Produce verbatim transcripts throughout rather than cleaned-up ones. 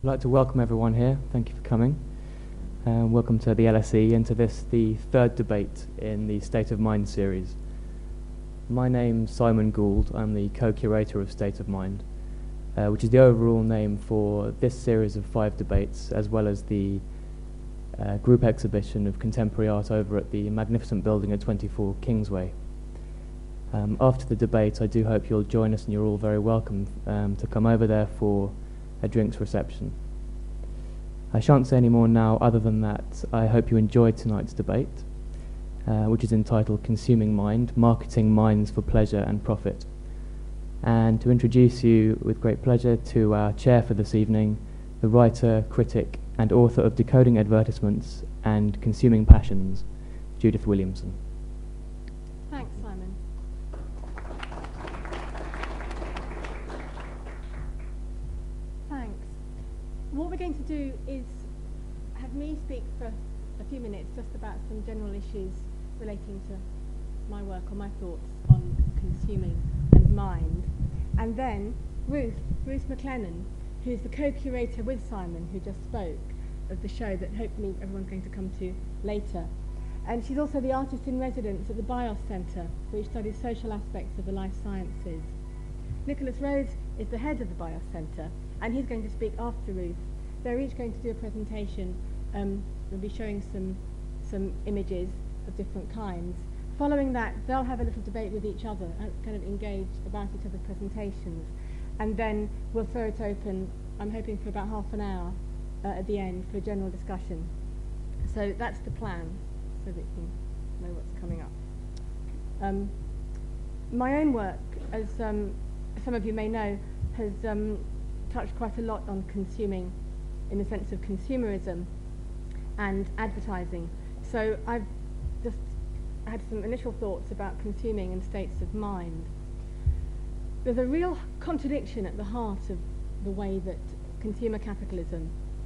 I'd like to welcome everyone here. Thank you for coming. Uh, welcome to the L S E and to this, the third debate in the State of Mind series. My name's Simon Gould. I'm the co-curator of State of Mind, uh, which is the overall name for this series of five debates, as well as the uh, group exhibition of contemporary art over at the magnificent building at twenty-four Kingsway. Um, after the debate, I do hope you'll join us, and you're all very welcome um, to come over there for a drinks reception. I shan't say any more now other than that I hope you enjoyed tonight's debate, uh, which is entitled Consuming Mind, Marketing Minds for Pleasure and Profit. And to introduce you with great pleasure to our chair for this evening, the writer, critic and author of Decoding Advertisements and Consuming Passions, Judith Williamson. Thanks, Simon. Thanks. What we're going to do is have me speak for a few minutes just about some general issues relating to my work or my thoughts on consuming and mind. And then Ruth, Ruth McLennan, who's the co-curator with Simon, who just spoke, of the show that hopefully everyone's going to come to later. And she's also the artist in residence at the BIOS Centre, which studies social aspects of the life sciences. Nicholas Rhodes is the head of the BIOS Centre, and he's going to speak after Ruth. They're each going to do a presentation. Um, we'll be showing some, some images of different kinds. Following that, they'll have a little debate with each other, uh, kind of engage about each other's presentations. And then we'll throw it open, I'm hoping for about half an hour uh, at the end for a general discussion. So that's the plan, so that you know what's coming up. Um, my own work, as um, some of you may know, has um, touched quite a lot on consuming in the sense of consumerism and advertising. So I've just had some initial thoughts about consuming and states of mind. There's a real contradiction at the heart of the way that consumer capitalism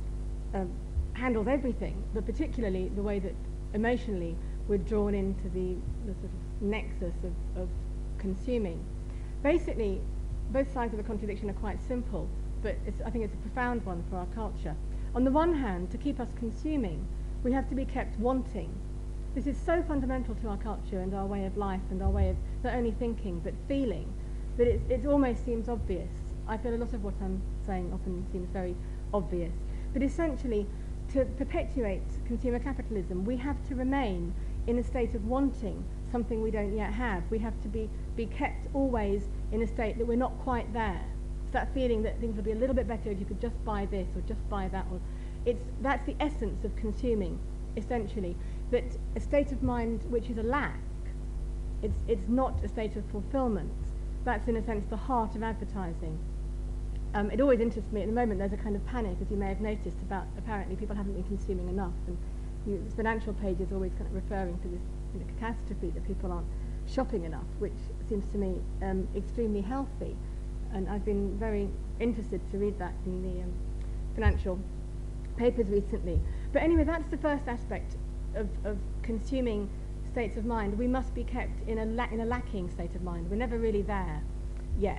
um, handles everything, but particularly the way that emotionally we're drawn into the, the sort of nexus of, of consuming. Basically, both sides of the contradiction are quite simple, but it's, I think it's a profound one for our culture. On the one hand, to keep us consuming, we have to be kept wanting. This is so fundamental to our culture and our way of life and our way of not only thinking but feeling that it, it almost seems obvious. I feel a lot of what I'm saying often seems very obvious. But essentially, to perpetuate consumer capitalism, we have to remain in a state of wanting something we don't yet have. We have to be, be kept always in a state that we're not quite there. It's that feeling that things would be a little bit better if you could just buy this or just buy that. Or it's, that's the essence of consuming, essentially. That a state of mind which is a lack, it's, it's not a state of fulfillment. That's in a sense the heart of advertising. Um, it always interests me at the moment. There's a kind of panic, as you may have noticed, about apparently people haven't been consuming enough, and you, the financial page is always kind of referring to this you know, catastrophe that people aren't shopping enough, which seems to me um, extremely healthy. And I've been very interested to read that in the um, financial papers recently. But anyway, that's the first aspect of, of consuming states of mind. We must be kept in a, la in a lacking state of mind. We're never really there yet.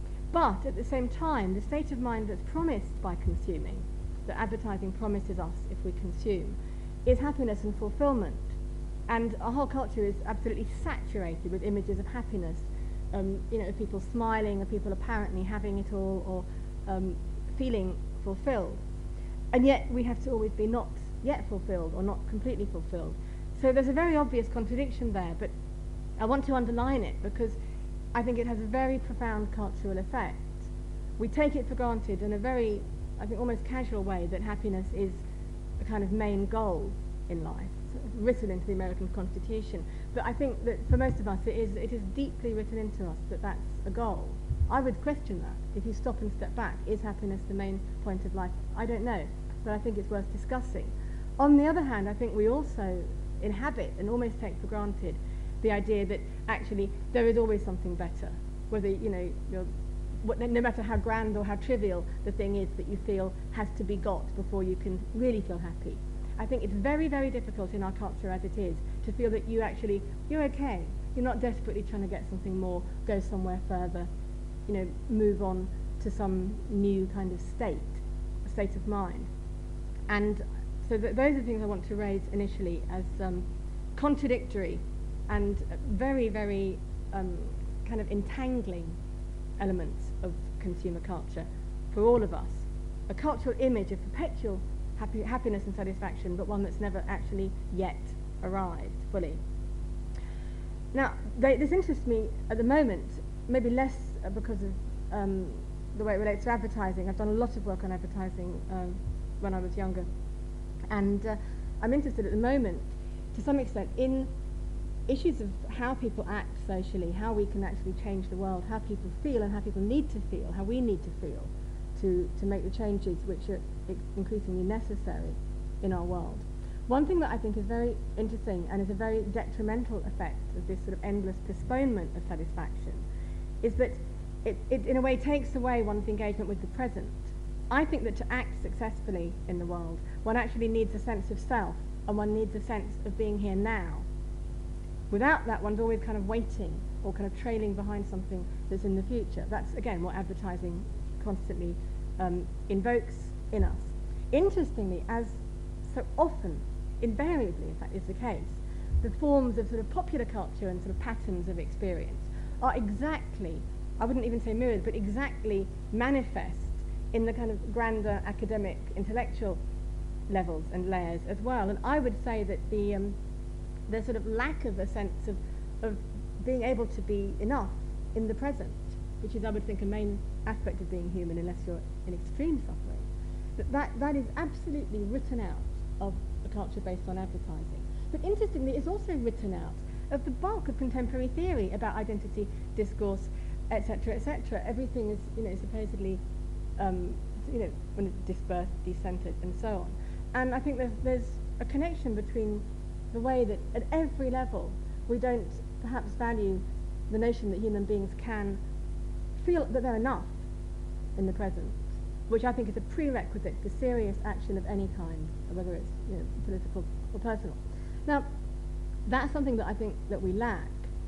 But at the same time, the state of mind that's promised by consuming, that advertising promises us if we consume, is happiness and fulfillment. And our whole culture is absolutely saturated with images of happiness, um, you know, of people smiling, of people apparently having it all, or um, feeling fulfilled. And yet we have to always be not yet fulfilled, or not completely fulfilled. So there's a very obvious contradiction there, but I want to underline it because I think it has a very profound cultural effect. We take it for granted in a very, I think, almost casual way that happiness is a kind of main goal in life. It's written into the American Constitution. But I think that for most of us it is, it is deeply written into us that that's a goal. I would question that. If you stop and step back, is happiness the main point of life? I don't know, but I think it's worth discussing. On the other hand, I think we also inhabit and almost take for granted the idea that actually there is always something better, whether, you know, you're, what, no matter how grand or how trivial the thing is that you feel has to be got before you can really feel happy. I think it's very, very difficult in our culture as it is to feel that you actually, you're okay. You're not desperately trying to get something more, go somewhere further, you know, move on to some new kind of state. state of mind. And so th- those are the things I want to raise initially as um, contradictory and very, very um, kind of entangling elements of consumer culture for all of us. A cultural image of perpetual happy, happiness and satisfaction, but one that's never actually yet arrived fully. Now, they, this interests me at the moment, maybe less uh, because of um, the way it relates to advertising. I've done a lot of work on advertising um, when I was younger. And uh, I'm interested at the moment, to some extent, in issues of how people act socially, how we can actually change the world, how people feel and how people need to feel, how we need to feel to, to make the changes which are I- increasingly necessary in our world. One thing that I think is very interesting and is a very detrimental effect of this sort of endless postponement of satisfaction is that it, it in a way takes away one's engagement with the present. I think that to act successfully in the world, one actually needs a sense of self and one needs a sense of being here now. Without that, one's always kind of waiting or kind of trailing behind something that's in the future. That's, again, what advertising constantly um, invokes in us. Interestingly, as so often, invariably, in fact, is the case, the forms of sort of popular culture and sort of patterns of experience are exactly, I wouldn't even say mirrored, but exactly manifest in the kind of grander academic, intellectual levels and layers as well. And I would say that the um, the sort of lack of a sense of, of being able to be enough in the present, which is, I would think, a main aspect of being human unless you're in extreme suffering, that that, that is absolutely written out of a culture based on advertising. But interestingly, it's also written out of the bulk of contemporary theory about identity, discourse, et cetera, et cetera. Everything is, you know, supposedly, um, you know, when it's dispersed, decentered, and so on. And I think there's, there's a connection between the way that at every level we don't perhaps value the notion that human beings can feel that they're enough in the present, which I think is a prerequisite for serious action of any kind, whether it's, you know, political or personal. Now, that's something that I think that we lack.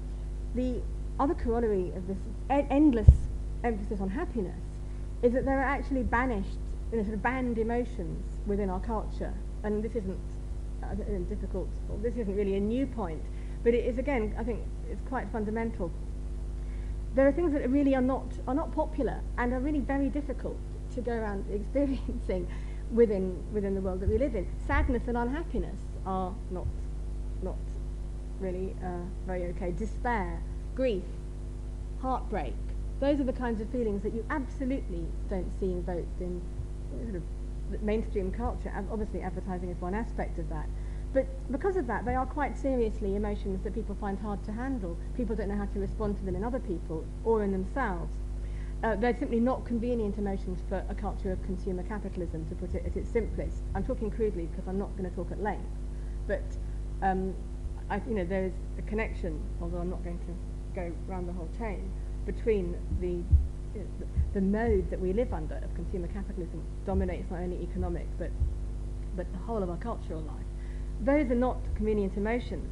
The other corollary of this e- endless emphasis on happiness is that there are actually banished, you know, sort of banned emotions within our culture, and this isn't uh, difficult, or this isn't really a new point, but it is, again, I think it's quite fundamental. There are things that really are not are not popular and are really very difficult to go around experiencing within within the world that we live in. Sadness and unhappiness are not not really uh, very okay. Despair, grief, heartbreak, those are the kinds of feelings that you absolutely don't see invoked in sort of mainstream culture. Obviously advertising is one aspect of that, but because of that they are quite seriously emotions that people find hard to handle. People don't know how to respond to them in other people or in themselves. Uh, they're simply not convenient emotions for a culture of consumer capitalism, to put it at its simplest. I'm talking crudely because I'm not going to talk at length, but um, I, you know, there is a connection, although I'm not going to go around the whole chain, between the, you know, the the mode that we live under of consumer capitalism dominates not only economic but but the whole of our cultural life. Those are not convenient emotions.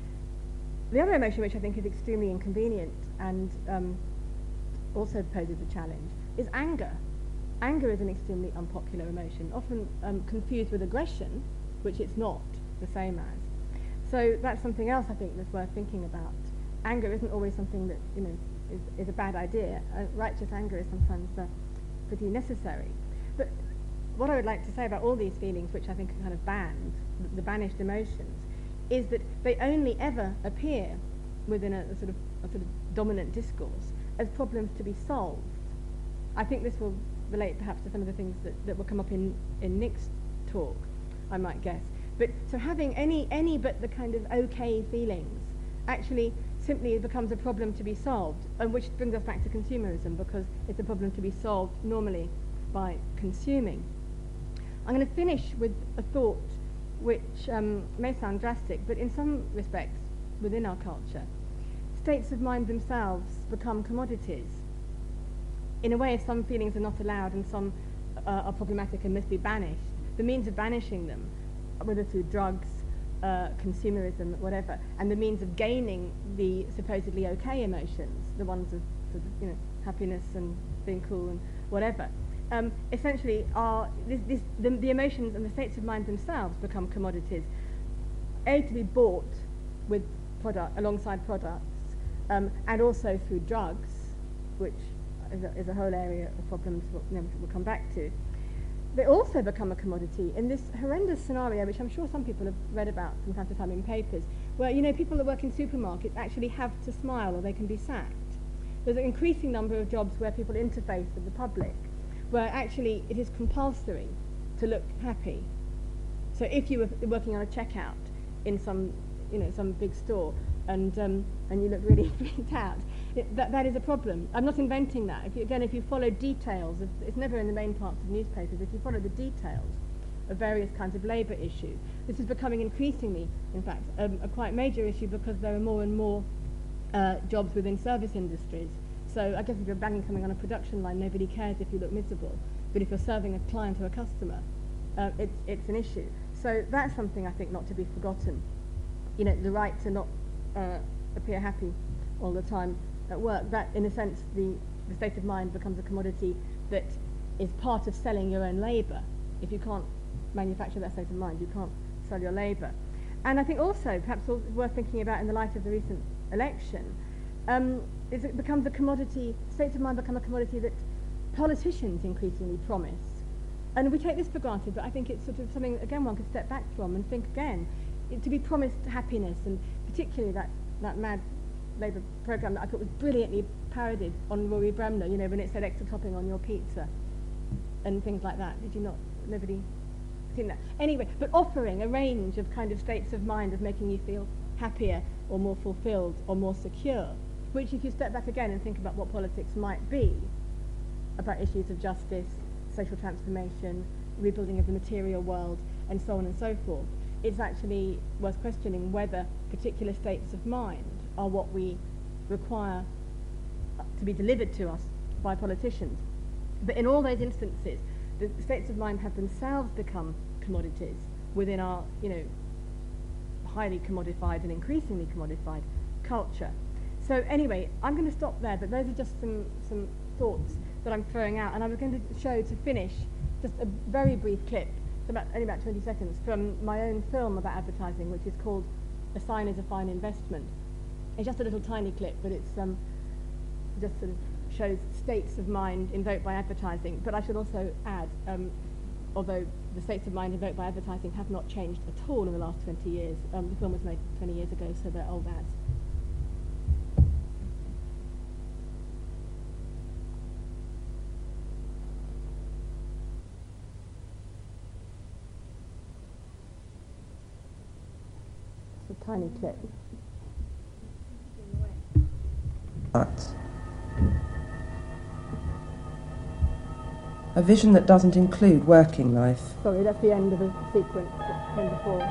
The other emotion which I think is extremely inconvenient and um, also poses a challenge is anger. Anger is an extremely unpopular emotion, often um, confused with aggression, which it's not the same as. So that's something else I think that's worth thinking about. Anger isn't always something that, you know, is, is a bad idea. Uh, righteous anger is sometimes uh, pretty necessary. But what I would like to say about all these feelings, which I think are kind of banned, the, the banished emotions, is that they only ever appear within a, a sort of a sort of dominant discourse as problems to be solved. I think this will relate perhaps to some of the things that, that will come up in, in Nick's talk, I might guess. But so having any any but the kind of okay feelings actually simply becomes a problem to be solved, and which brings us back to consumerism, because it's a problem to be solved normally by consuming. I'm going to finish with a thought which um, may sound drastic, but in some respects within our culture, states of mind themselves become commodities. In a way, if some feelings are not allowed and some uh, are problematic and must be banished, the means of banishing them, whether through drugs, uh, consumerism, whatever, and the means of gaining the supposedly okay emotions, the ones of, sort of, you know, happiness and being cool and whatever, um, essentially are this, this, the, the emotions and the states of mind themselves become commodities, A, to be bought with product alongside products, um, and also through drugs, which is a, is a whole area of problems we'll, you know, we'll come back to. They also become a commodity in this horrendous scenario, which I'm sure some people have read about from time to time in papers, where, you know, people that work in supermarkets actually have to smile or they can be sacked. There's an increasing number of jobs where people interface with the public, where actually it is compulsory to look happy. So if you were working on a checkout in some, you know, some big store, and um, and you look really freaked out, it, that that is a problem. I'm not inventing that. If you, again, if you follow details, of, it's never in the main parts of newspapers. If you follow the details of various kinds of labour issues, this is becoming increasingly, in fact, um, a quite major issue, because there are more and more uh, jobs within service industries. So I guess if you're banging something on a production line, nobody cares if you look miserable. But if you're serving a client or a customer, uh, it's it's an issue. So that's something I think not to be forgotten. You know, the right to not uh, appear happy all the time at work. That, in a sense, the, the state of mind becomes a commodity that is part of selling your own labour. If you can't manufacture that state of mind, you can't sell your labour. And I think also, perhaps worth thinking about in the light of the recent election, um, is it becomes a commodity, states of mind become a commodity that politicians increasingly promise. And we take this for granted, but I think it's sort of something, again, one could step back from and think again. It, to be promised happiness, and particularly that, that mad Labour programme that I thought was brilliantly parodied on Rory Bremner, you know, when it said extra topping on your pizza and things like that. Did you not? Nobody seen that? Anyway, but offering a range of kind of states of mind of making you feel happier or more fulfilled or more secure, which, if you step back again and think about what politics might be, about issues of justice, social transformation, rebuilding of the material world, and so on and so forth, it's actually worth questioning whether particular states of mind are what we require to be delivered to us by politicians. But in all those instances, the states of mind have themselves become commodities within our, you know, highly commodified and increasingly commodified culture. So anyway, I'm going to stop there, but those are just some, some thoughts that I'm throwing out, and I was going to show, to finish, just a very brief clip, it's about, only about twenty seconds, from my own film about advertising, which is called A Sign is a Fine Investment. It's just a little tiny clip, but it's um, just sort of shows states of mind invoked by advertising. But I should also add, um, although the states of mind invoked by advertising have not changed at all in the last twenty years, um, the film was made twenty years ago, so they're old ads. It's a tiny clip. A vision that doesn't include working life. Sorry, that's the end of a sequence that came before.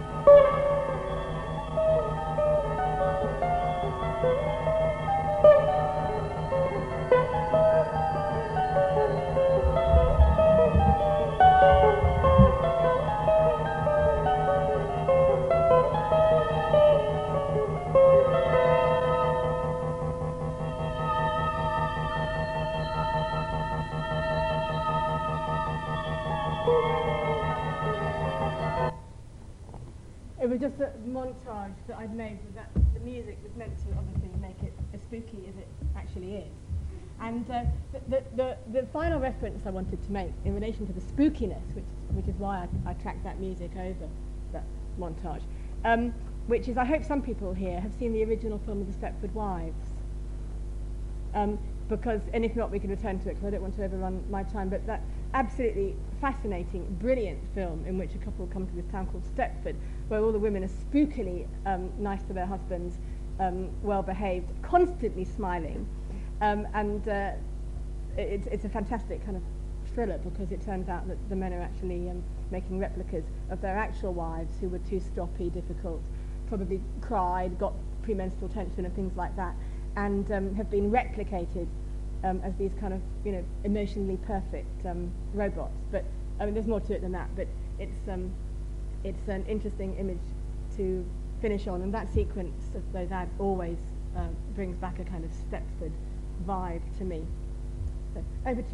It was just a montage that I'd made with that. The music was meant to obviously make it as spooky as it actually is. And uh, the, the, the, the final reference I wanted to make in relation to the spookiness, which, which is why I, I tracked that music over that montage, um, which is, I hope some people here have seen the original film of The Stepford Wives. Um, because, and if not, we can return to it, because I don't want to overrun my time, but that absolutely fascinating, brilliant film in which a couple come to this town called Stepford, where all the women are spookily um, nice to their husbands, um, well-behaved, constantly smiling, um, and uh, it, it's a fantastic kind of thriller, because it turns out that the men are actually um, making replicas of their actual wives, who were too stroppy, difficult, probably cried, got premenstrual tension and things like that, and um, have been replicated um, as these kind of, you know, emotionally perfect um, robots. But I mean, there's more to it than that. But it's um, it's an interesting image to finish on, and that sequence of those ads always uh, brings back a kind of Stepford vibe to me. So over to Ruth.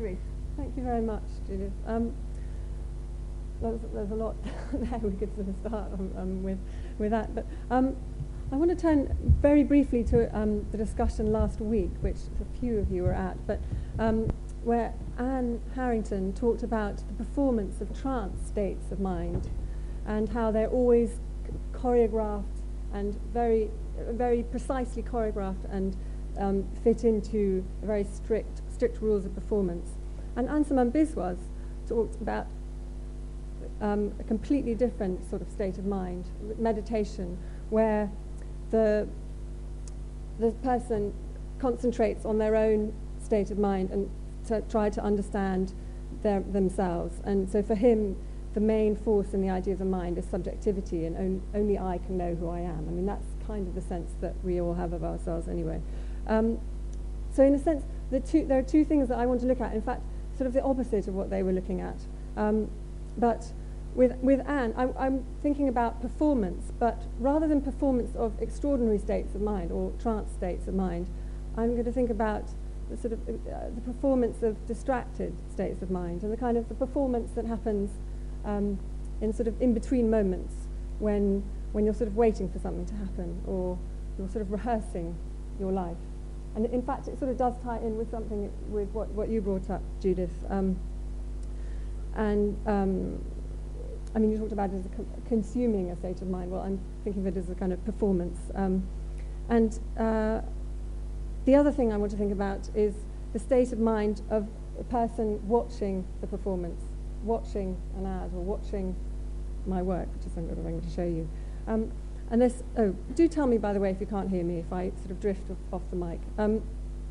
Thank you very much, Judith. Um, there's, there's a lot there we could sort of start um, um, with, with that. But um, I want to turn very briefly to um, the discussion last week, which a few of you were at, but um, where Anne Harrington talked about the performance of trance states of mind and how they're always choreographed and very, very precisely choreographed and um, fit into very strict, strict rules of performance. And Ansuman Biswas talked about um, a completely different sort of state of mind, meditation, where the, the person concentrates on their own state of mind and to try to understand their, themselves. And so for him, the main force in the idea of the mind is subjectivity, and on, only I can know who I am. I mean, that's kind of the sense that we all have of ourselves anyway. Um, so in a sense, the two, there are two things that I want to look at. In fact, sort of the opposite of what they were looking at. Um, but with, with Anne, I'm, I'm thinking about performance, but rather than performance of extraordinary states of mind or trance states of mind, I'm going to think about the sort of uh, the performance of distracted states of mind, and the kind of the performance that happens um, in sort of in-between moments when, when you're sort of waiting for something to happen, or you're sort of rehearsing your life. And in fact, it sort of does tie in with something with what, what you brought up, Judith. Um, and um, I mean, you talked about it as a co consuming a state of mind. Well, I'm thinking of it as a kind of performance. Um, and uh, the other thing I want to think about is the state of mind of a person watching the performance, watching an ad or watching my work, which is something I'm going to show you. Um, And this, oh, do tell me, by the way, if you can't hear me, if I sort of drift off, off the mic. Um,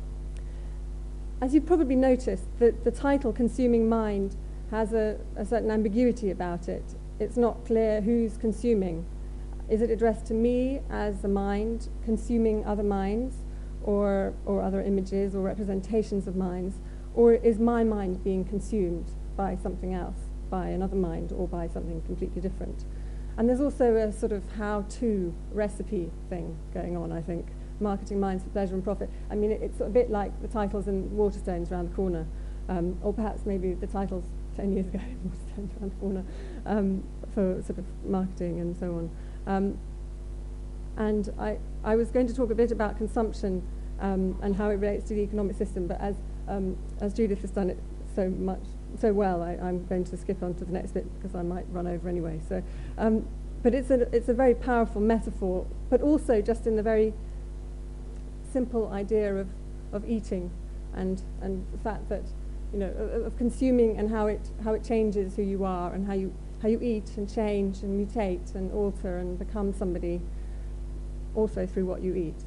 as you've probably noticed, the, the title, Consuming Mind, has a, a certain ambiguity about it. It's not clear who's consuming. Is it addressed to me as the mind consuming other minds, or, or other images or representations of minds, or is my mind being consumed by something else, by another mind, or by something completely different? And there's also a sort of how-to recipe thing going on, I think. Marketing minds for pleasure and profit. I mean, it, it's a bit like the titles in Waterstones around the corner, um, or perhaps maybe the titles ten years ago in Waterstones around the corner, um, for sort of marketing and so on. Um, and I, I was going to talk a bit about consumption um, and how it relates to the economic system, but as, um, as Judith has done it so much, so well, I, I'm going to skip on to the next bit because I might run over anyway. So, um, but it's a, it's a very powerful metaphor, but also just in the very simple idea of, of eating and, and the fact that, you know, of, of consuming and how it, how it changes who you are and how you, how you eat and change and mutate and alter and become somebody also through what you eat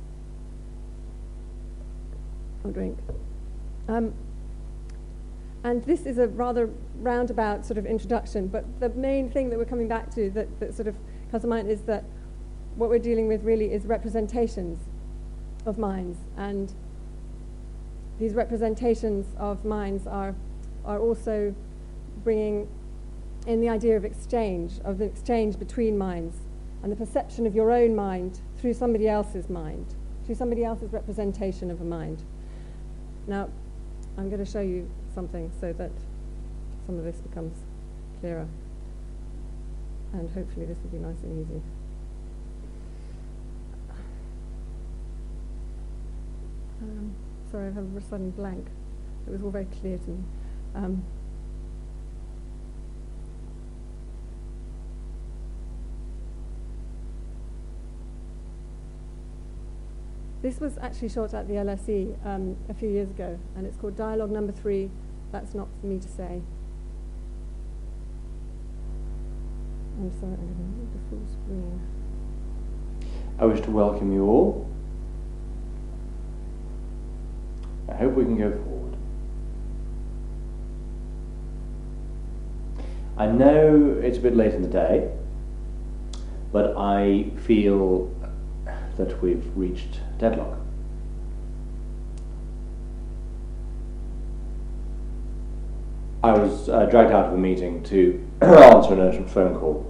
or drink. Um, And this is a rather roundabout sort of introduction, but the main thing that we're coming back to that, that sort of comes to mind is that what we're dealing with really is representations of minds. And these representations of minds are, are also bringing in the idea of exchange, of the exchange between minds, and the perception of your own mind through somebody else's mind, through somebody else's representation of a mind. Now, I'm going to show you something so that some of this becomes clearer, and hopefully this will be nice and easy. Um, sorry, I have a sudden blank. It was all very clear to me. Um, This was actually shot at the L S E um, a few years ago, and it's called Dialogue Number Three, That's Not For Me To Say. I'm sorry, I'm going to move the full screen. I wish to welcome you all. I hope we can go forward. I know it's a bit late in the day, but I feel that we've reached deadlock. I was uh, dragged out of a meeting to answer an urgent phone call.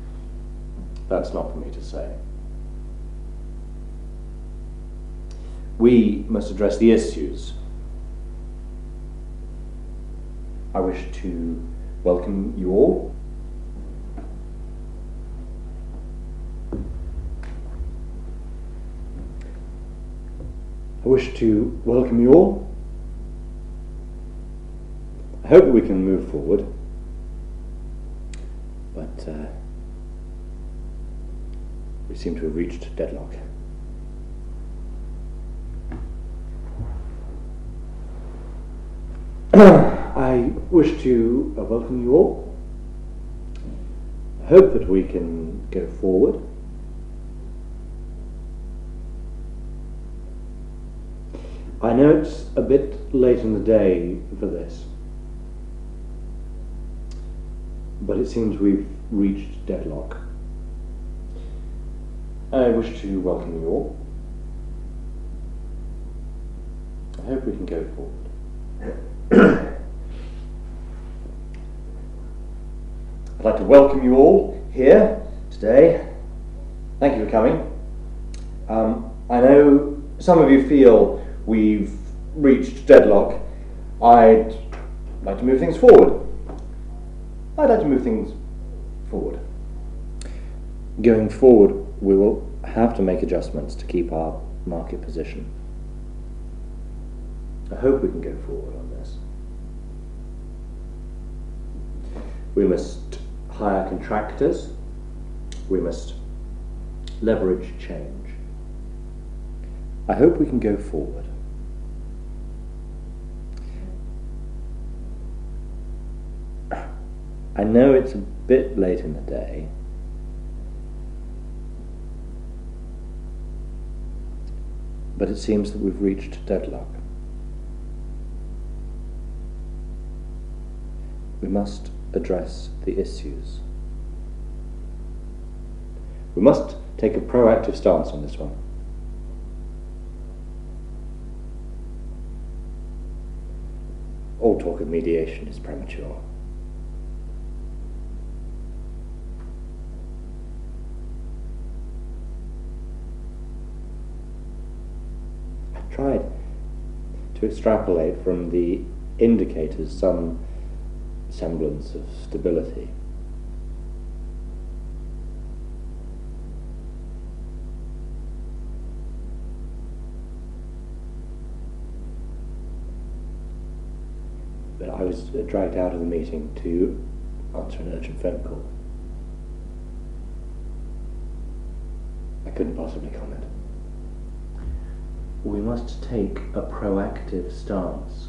That's not for me to say. we must address the issues. I wish to welcome you all. I wish to welcome you all. I hope that we can move forward, but uh, we seem to have reached deadlock. I wish to uh, welcome you all. I hope that we can go forward. I know it's a bit late in the day for this, but it seems we've reached deadlock. I wish to welcome you all. I hope we can go forward. I'd like to welcome you all here today. Thank you for coming. Um, I know some of you feel we've reached deadlock. I'd like to move things forward. I'd like to move things forward. Going forward, we will have to make adjustments to keep our market position. I hope we can go forward on this. We must hire contractors. We must leverage change. I hope we can go forward. I know it's a bit late in the day, but it seems that we've reached deadlock. We must address the issues. We must take a proactive stance on this one. All talk of mediation is premature. I tried to extrapolate from the indicators some semblance of stability. But I was dragged out of the meeting to answer an urgent phone call. I couldn't possibly comment. We must take a proactive stance.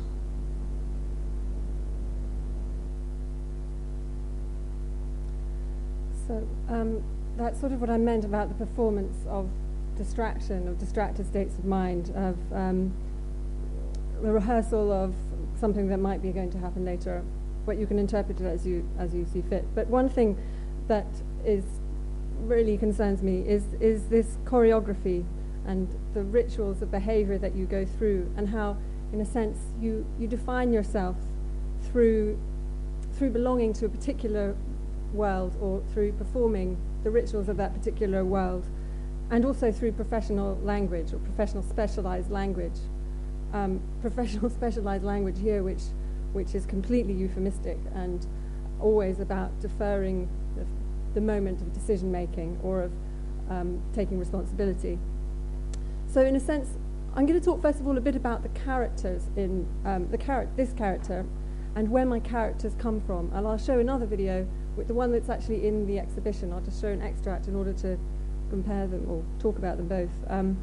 So um, that's sort of what I meant about the performance of distraction, of distracted states of mind, of um, the rehearsal of something that might be going to happen later, but you can interpret it as you as you see fit. But one thing that is really concerns me is is this choreography and the rituals of behavior that you go through, and how, in a sense, you you define yourself through through belonging to a particular world, or through performing the rituals of that particular world, and also through professional language or professional specialized language. Um, professional specialized language here, which which is completely euphemistic and always about deferring the, the moment of decision making or of um, taking responsibility. So, in a sense, I'm going to talk first of all a bit about the characters in um, the char- this character, and where my characters come from. And I'll show another video with the one that's actually in the exhibition. I'll just show an extract in order to compare them or talk about them both. Um,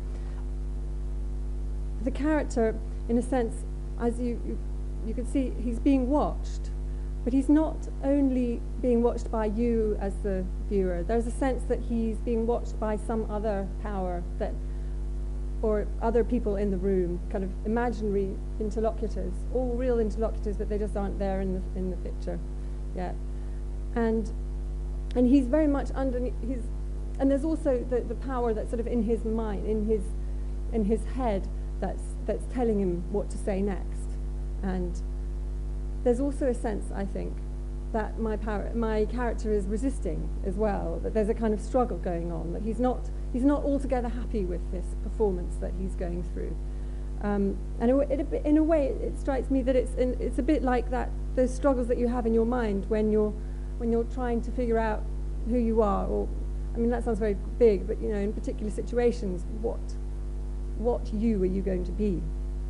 the character, in a sense, as you, you you can see, he's being watched, but he's not only being watched by you as the viewer. There's a sense that he's being watched by some other power, that, or other people in the room, kind of imaginary interlocutors, all real interlocutors, but they just aren't there in the in the picture yet. And and he's very much underneath. He's and there's also the, the power that's sort of in his mind, in his in his head, that's that's telling him what to say next. And there's also a sense, I think, that my power, my character is resisting as well. That there's a kind of struggle going on. That he's not he's not altogether happy with this performance that he's going through. Um, and it, it, in a way, it, it strikes me that it's in, it's a bit like that those struggles that you have in your mind when you're when you're trying to figure out who you are. Or, I mean, that sounds very big, but you know, in particular situations, what what you are you going to be?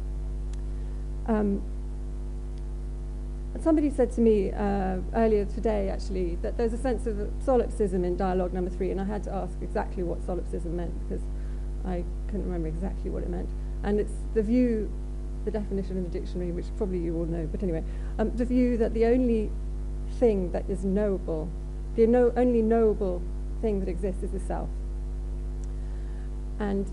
Um, somebody said to me uh, earlier today, actually, that there's a sense of solipsism in dialogue number three, and I had to ask exactly what solipsism meant because I couldn't remember exactly what it meant. And it's the view, the definition in the dictionary, which probably you all know, but anyway, um, the view that the only thing that is knowable, the no, only knowable thing that exists is the self. And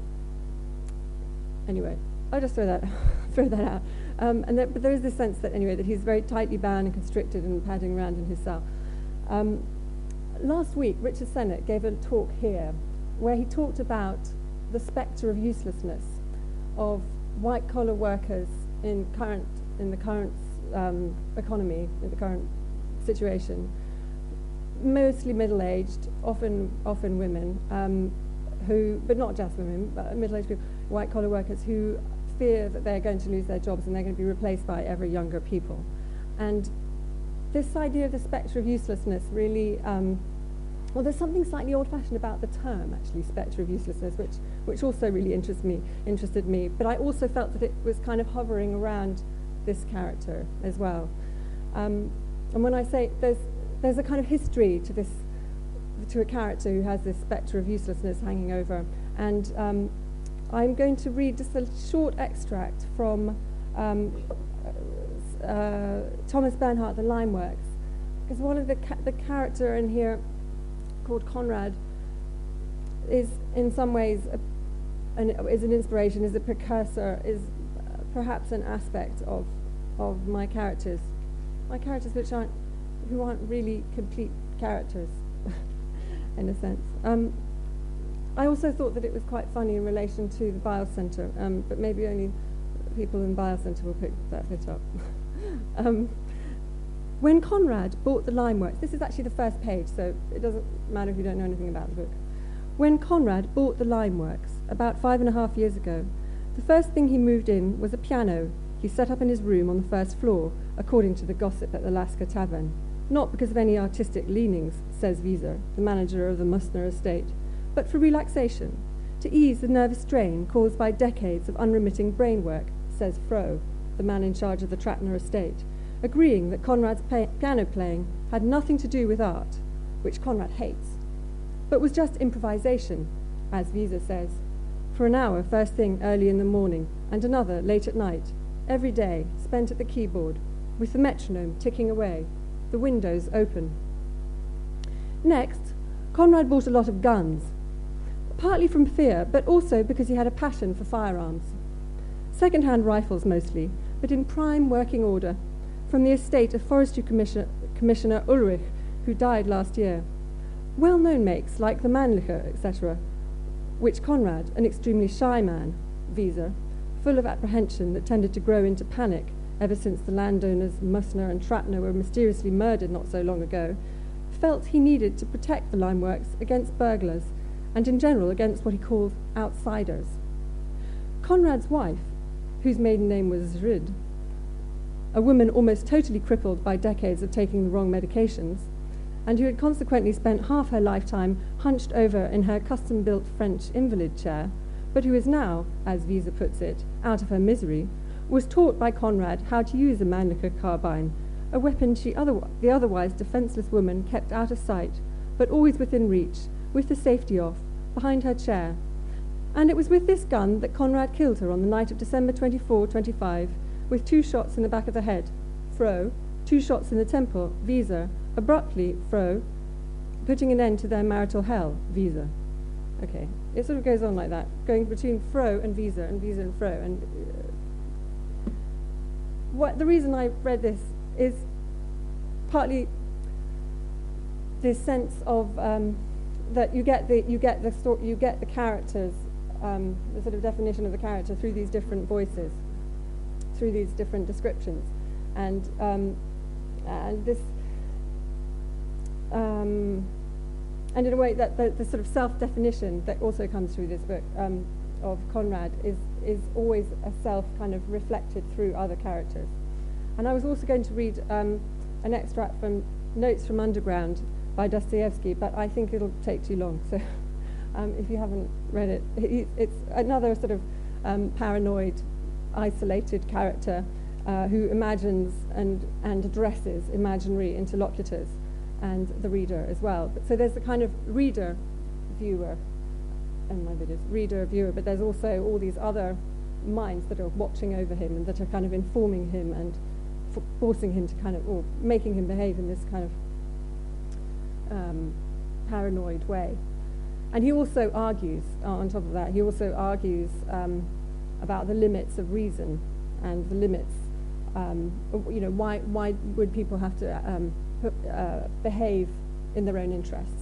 anyway, I'll just throw that throw that out. Um, and there, but there is this sense that anyway that he's very tightly bound and constricted and padding around in his cell. Um, last week, Richard Sennett gave a talk here where he talked about the spectre of uselessness of white-collar workers in current in the current um, economy, in the current situation, mostly middle-aged, often often women, um, who, but not just women, but middle-aged people, white-collar workers who fear that they're going to lose their jobs and they're going to be replaced by ever younger people. And this idea of the spectre of uselessness really, um, well, there's something slightly old-fashioned about the term, actually, spectre of uselessness, which which also really interests me, interested me. But I also felt that it was kind of hovering around this character as well. Um, and when I say there's there's a kind of history to this, to a character who has this spectre of uselessness hanging over. And um, I'm going to read just a short extract from um, uh, Thomas Bernhardt, The Limeworks, because one of the ca- the character in here, called Conrad, is in some ways a, an, is an inspiration, is a precursor, is uh, perhaps an aspect of of my characters, my characters which aren't who aren't really complete characters, in a sense. Um, I also thought that it was quite funny in relation to the Biocentre, um, but maybe only people in Biocentre will pick that bit up. um, When Conrad bought the Limeworks, this is actually the first page, so it doesn't matter if you don't know anything about the book. When Conrad bought the Limeworks about five and a half years ago, the first thing he moved in was a piano he set up in his room on the first floor, according to the gossip at the Lascar Tavern. Not because of any artistic leanings, says Wieser, the manager of the Musner estate, but for relaxation, to ease the nervous strain caused by decades of unremitting brain work, says Froh, the man in charge of the Tratner estate, agreeing that Conrad's pay- piano playing had nothing to do with art, which Conrad hates, but was just improvisation, as Wieser says, for an hour first thing early in the morning and another late at night, every day spent at the keyboard, with the metronome ticking away, the windows open. Next, Conrad bought a lot of guns, partly from fear, but also because he had a passion for firearms. Second-hand rifles mostly, but in prime working order, from the estate of Forestry Commissioner, Commissioner Ulrich, who died last year. Well-known makes like the Mannlicher, et cetera, which Conrad, an extremely shy man, Wieser, full of apprehension that tended to grow into panic ever since the landowners Musner and Tratner were mysteriously murdered not so long ago, felt he needed to protect the Limeworks against burglars and in general against what he called outsiders. Conrad's wife, whose maiden name was Zrid, a woman almost totally crippled by decades of taking the wrong medications, and who had consequently spent half her lifetime hunched over in her custom-built French invalid chair, but who is now, as Wieser puts it, out of her misery, was taught by Conrad how to use a Mannlicher carbine, a weapon she other- the otherwise defenceless woman kept out of sight, but always within reach, with the safety off, behind her chair. And it was with this gun that Conrad killed her on the night of December twenty-fourth, twenty-five, with two shots in the back of the head, Froh, two shots in the temple, Wieser, abruptly, Froh, putting an end to their marital hell, Wieser. Okay, it sort of goes on like that, going between Froh and Wieser, and Wieser and Froh. And uh, what the reason I read this is partly this sense of um, that you get the you get the sto- you get the characters, um, the sort of definition of the character through these different voices, through these different descriptions, and um, and this um, and in a way that the, the sort of self-definition that also comes through this book. Um, of Conrad is, is always a self kind of reflected through other characters. And I was also going to read um, an extract from Notes from Underground by Dostoevsky, but I think it'll take too long. So um, if you haven't read it, it it's another sort of um, paranoid, isolated character uh, who imagines and, and addresses imaginary interlocutors and the reader as well. But so there's the kind of reader, viewer, and my videos, reader, viewer, but there's also all these other minds that are watching over him and that are kind of informing him and f forcing him to kind of, or making him behave in this kind of um, paranoid way. And he also argues, uh, on top of that, he also argues um, about the limits of reason and the limits, um, of, you know, why, why would people have to um, put, uh, behave in their own interests?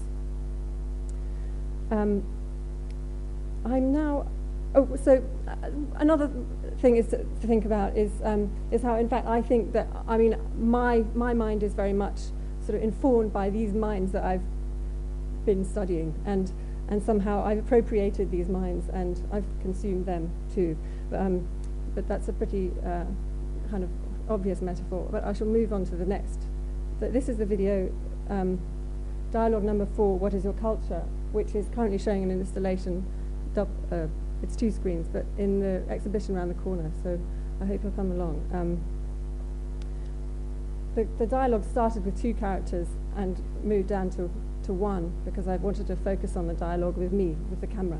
Um, I'm now, oh, so uh, another thing is to, to think about is, um, is how, in fact, I think that, I mean, my, my mind is very much sort of informed by these minds that I've been studying, and, and somehow I've appropriated these minds and I've consumed them too. But, um, but that's a pretty uh, kind of obvious metaphor, but I shall move on to the next. So this is the video, um, dialogue number four, What is Your Culture?, which is currently showing an installation. Uh, it's two screens, but in the exhibition around the corner, so I hope you'll come along. Um, the, the dialogue started with two characters and moved down to, to one, because I wanted to focus on the dialogue with me, with the camera.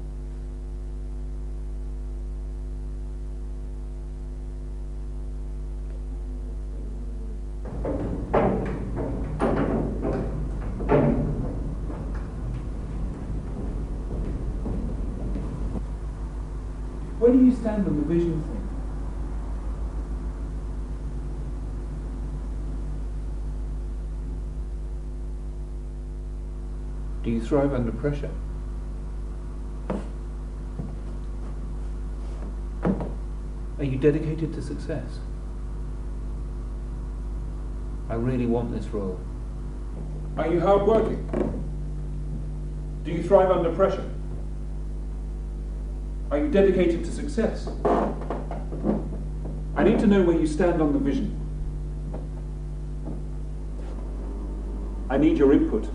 Where do you stand on the vision thing? Do you thrive under pressure? Are you dedicated to success? I really want this role. Are you hardworking? Do you thrive under pressure? Are you dedicated to success? I need to know where you stand on the vision. I need your input.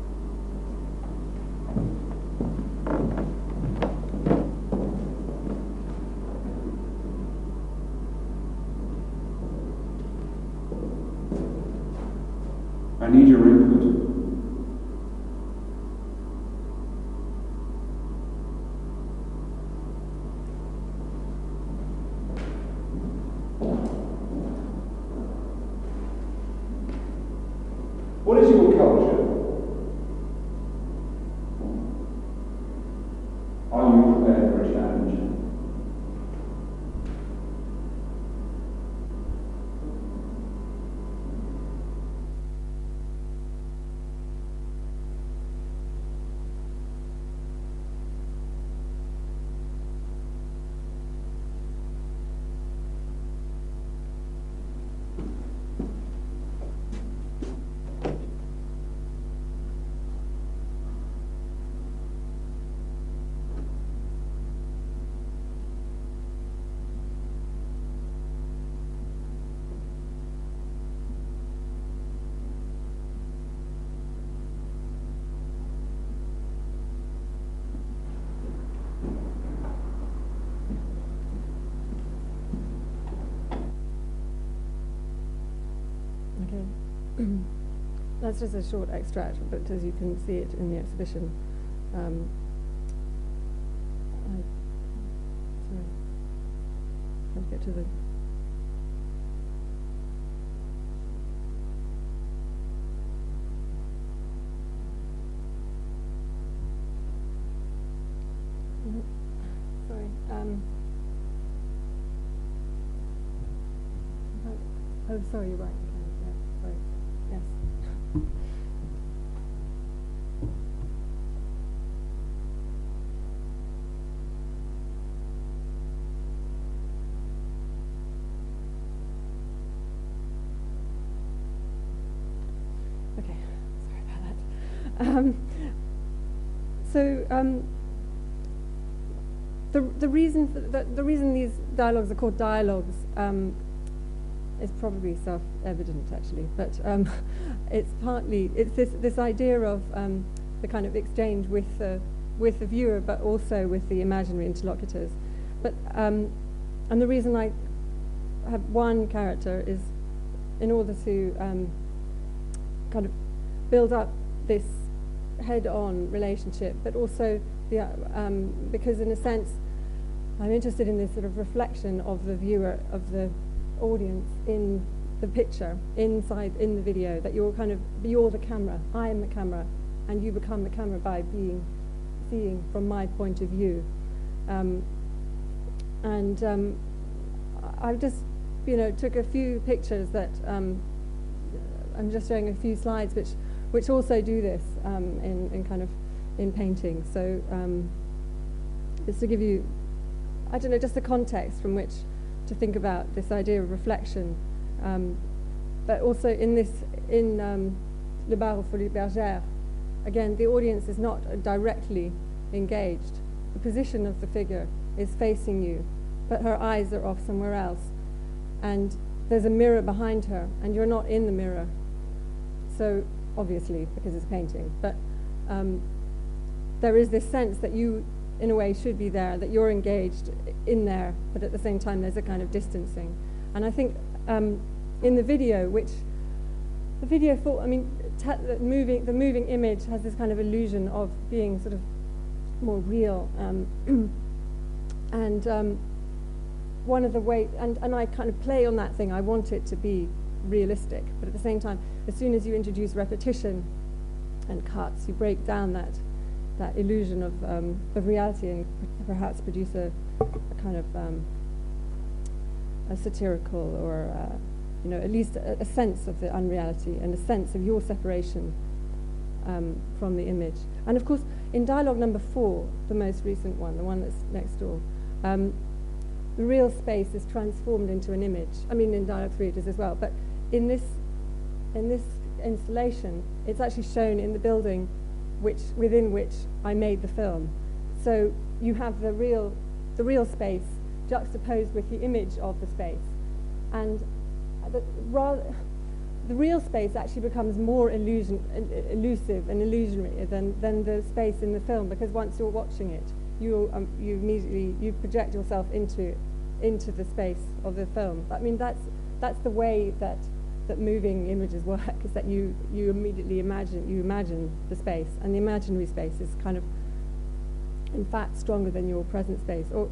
I need your input. What is your culture? Are you prepared for a challenge? That's just a short extract, but as you can see it in the exhibition, um, I, sorry, trying to get to the. Sorry. Um, oh, sorry, you're right. Okay, yeah, sorry. Yes. Okay, sorry about that. Um, so, um, the the reason for the, the reason these dialogues are called dialogues um, is probably self-evident, actually. But um, it's partly it's this this idea of um, the kind of exchange with the with the viewer, but also with the imaginary interlocutors. But um, and the reason I have one character is in order to um, kind of build up this head-on relationship, but also the, uh, um, because in a sense I'm interested in this sort of reflection of the viewer, of the audience in the picture, inside, in the video, that you're kind of, you're the camera, I am the camera, and you become the camera by being, seeing from my point of view. Um, and um, I just, you know, took a few pictures that, um, I'm just showing a few slides which which also do this um, in, in kind of in painting. So um, just to give you, I don't know, just the context from which to think about this idea of reflection. Um, but also in this, in um, Le Bar aux Folies Bergères, again, the audience is not directly engaged. The position of the figure is facing you, but her eyes are off somewhere else. And there's a mirror behind her, and you're not in the mirror. So, obviously, because it's painting, but um, there is this sense that you, in a way, should be there, that you're engaged in there, but at the same time there's a kind of distancing. And I think um, in the video, which, the video thought, I mean, ta the, moving, the moving image has this kind of illusion of being sort of more real. Um, and um, one of the ways, and, and I kind of play on that thing, I want it to be realistic, but at the same time, as soon as you introduce repetition and cuts, you break down that that illusion of um, of reality and perhaps produce a, a kind of um, a satirical or uh, you know, at least a, a sense of the unreality and a sense of your separation um, from the image. And of course, in dialogue number four, the most recent one, the one that's next door, um, the real space is transformed into an image. I mean, in dialogue three it is as well, but in this in this installation, it's actually shown in the building which within which I made the film. So you have the real the real space juxtaposed with the image of the space, and the, rather, the real space actually becomes more illusion, uh, elusive and illusionary than than the space in the film, because once you're watching it, you um, you immediately you project yourself into into the space of the film. I mean, that's that's the way that that moving images work, is that you you immediately imagine you imagine the space, and the imaginary space is kind of in fact stronger than your present space, or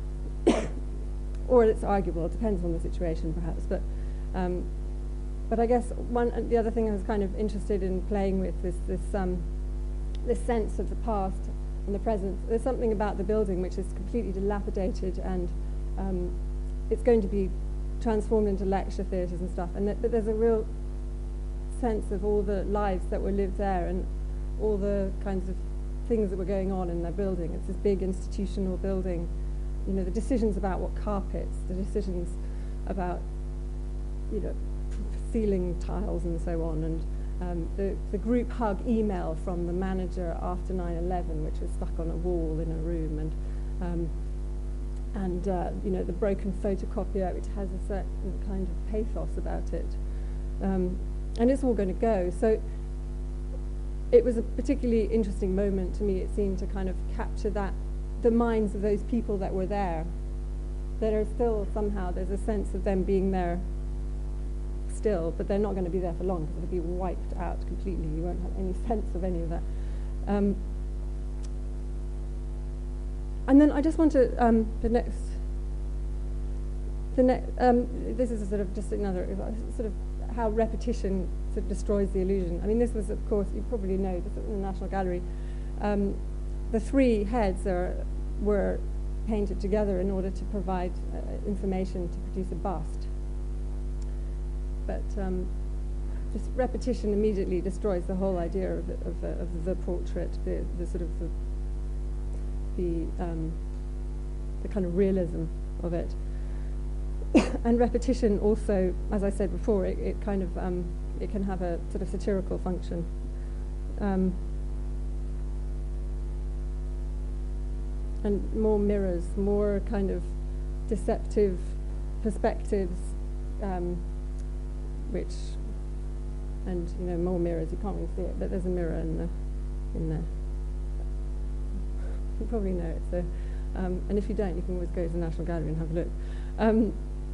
or it's arguable. It depends on the situation, perhaps. But um, but I guess one uh, the other thing I was kind of interested in playing with is this um, this sense of the past and the present. There's something about the building which is completely dilapidated, and um, it's going to be transformed into lecture theatres and stuff, and th but there's a real sense of all the lives that were lived there and all the kinds of things that were going on in their building. It's this big institutional building. You know, the decisions about what carpets, the decisions about, you know, ceiling tiles and so on, and um, the, the group hug email from the manager after nine eleven, which was stuck on a wall in a room, and um, and uh, you know, the broken photocopier, which has a certain kind of pathos about it, um, and it's all going to go. So it was a particularly interesting moment to me, it seemed, to kind of capture that, the minds of those people that were there, that are still somehow, there's a sense of them being there still, but they're not going to be there for long, because it'll be wiped out completely. You won't have any sense of any of that. Um, And then I just want to, um, the next, the next, um, this is a sort of just another, sort of how repetition sort of destroys the illusion. I mean, this was, of course, you probably know, this was in the National Gallery. Um, the three heads are, were painted together in order to provide uh, information to produce a bust. But um, just repetition immediately destroys the whole idea of, of, uh, of the portrait, the, the sort of the, The, um, the kind of realism of it. And repetition also, as I said before, it, it kind of, um, it can have a sort of satirical function. Um, and more mirrors, more kind of deceptive perspectives, um, which, and you know, more mirrors. You can't really see it, but there's a mirror in the in there. You probably know it. So, um, and if you don't, you can always go to the National Gallery and have a look. Um,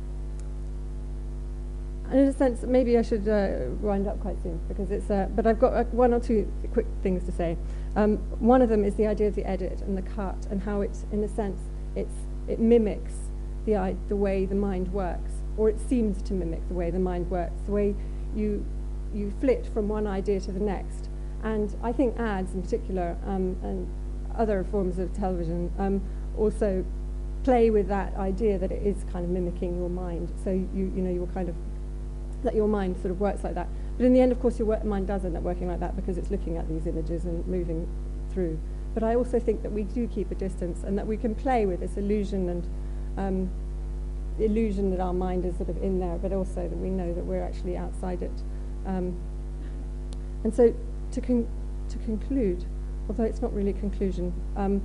and in a sense, maybe I should uh, wind up quite soon because it's. Uh, but I've got uh, one or two quick things to say. Um, one of them is the idea of the edit and the cut, and how it, in a sense, it's it mimics the I- the way the mind works, or it seems to mimic the way the mind works, the way you you flit from one idea to the next. And I think ads, in particular, um, and other forms of television, um, also play with that idea that it is kind of mimicking your mind. So you you know you're kind of that your mind sort of works like that. But in the end, of course, your work, mind does end up working like that because it's looking at these images and moving through. But I also think that we do keep a distance and that we can play with this illusion and um, illusion that our mind is sort of in there, but also that we know that we're actually outside it. Um, and so to con- to conclude, although it's not really a conclusion, um,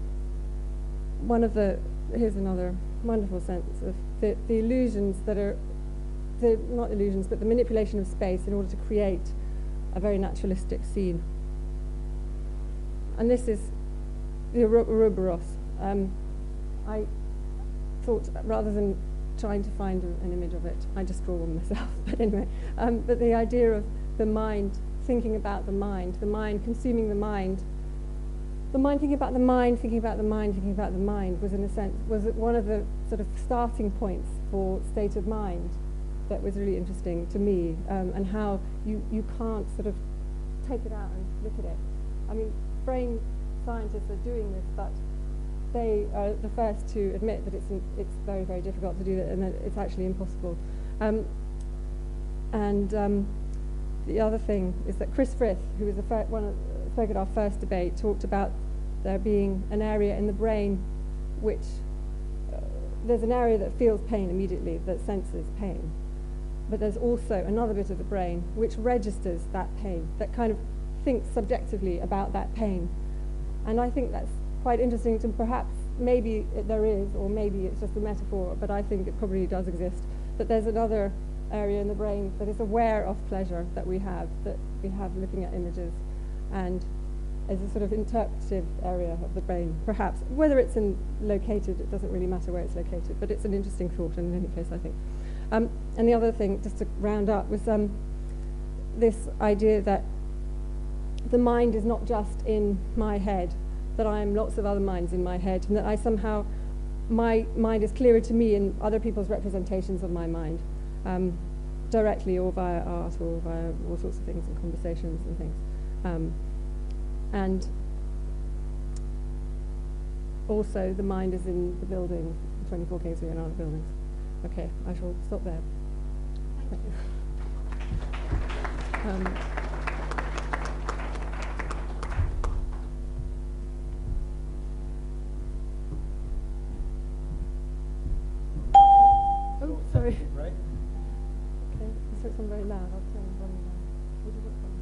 one of the, here's another wonderful sense of the, the illusions that are, the, not illusions, but the manipulation of space in order to create a very naturalistic scene. And this is the Ouroboros. Um, I thought, rather than trying to find a, an image of it, I just draw one myself. But anyway, um, but the idea of the mind thinking about the mind, the mind consuming the mind, the mind thinking about the mind, thinking about the mind, thinking about the mind was, in a sense, was one of the sort of starting points for state of mind that was really interesting to me, um, and how you, you can't sort of take it out and look at it. I mean, brain scientists are doing this, but they are the first to admit that it's in, it's very, very difficult to do that, and that it's actually impossible. Um, and um, the other thing is that Chris Frith, who was the fir- one of, spoke at our first debate, talked about there being an area in the brain which uh, there's an area that feels pain immediately, that senses pain. But there's also another bit of the brain which registers that pain, that kind of thinks subjectively about that pain. And I think that's quite interesting to perhaps, maybe it, there is, or maybe it's just a metaphor, but I think it probably does exist, that there's another area in the brain that is aware of pleasure that we have, that we have looking at images, and as a sort of interpretive area of the brain, perhaps. Whether it's in located, it doesn't really matter where it's located, but it's an interesting thought in any case, I think. Um, and the other thing, just to round up, was um, this idea that the mind is not just in my head, that I am lots of other minds in my head, and that I somehow, my mind is clearer to me in other people's representations of my mind, um, directly or via art or via all sorts of things and conversations and things. Um, and also the mind is in the building, twenty-four Kingsway and other buildings. Okay, I shall stop there. Thank you. Um, oh, sorry. Right. Okay, so it's on very loud. I'll turn the volume down. Would you want one?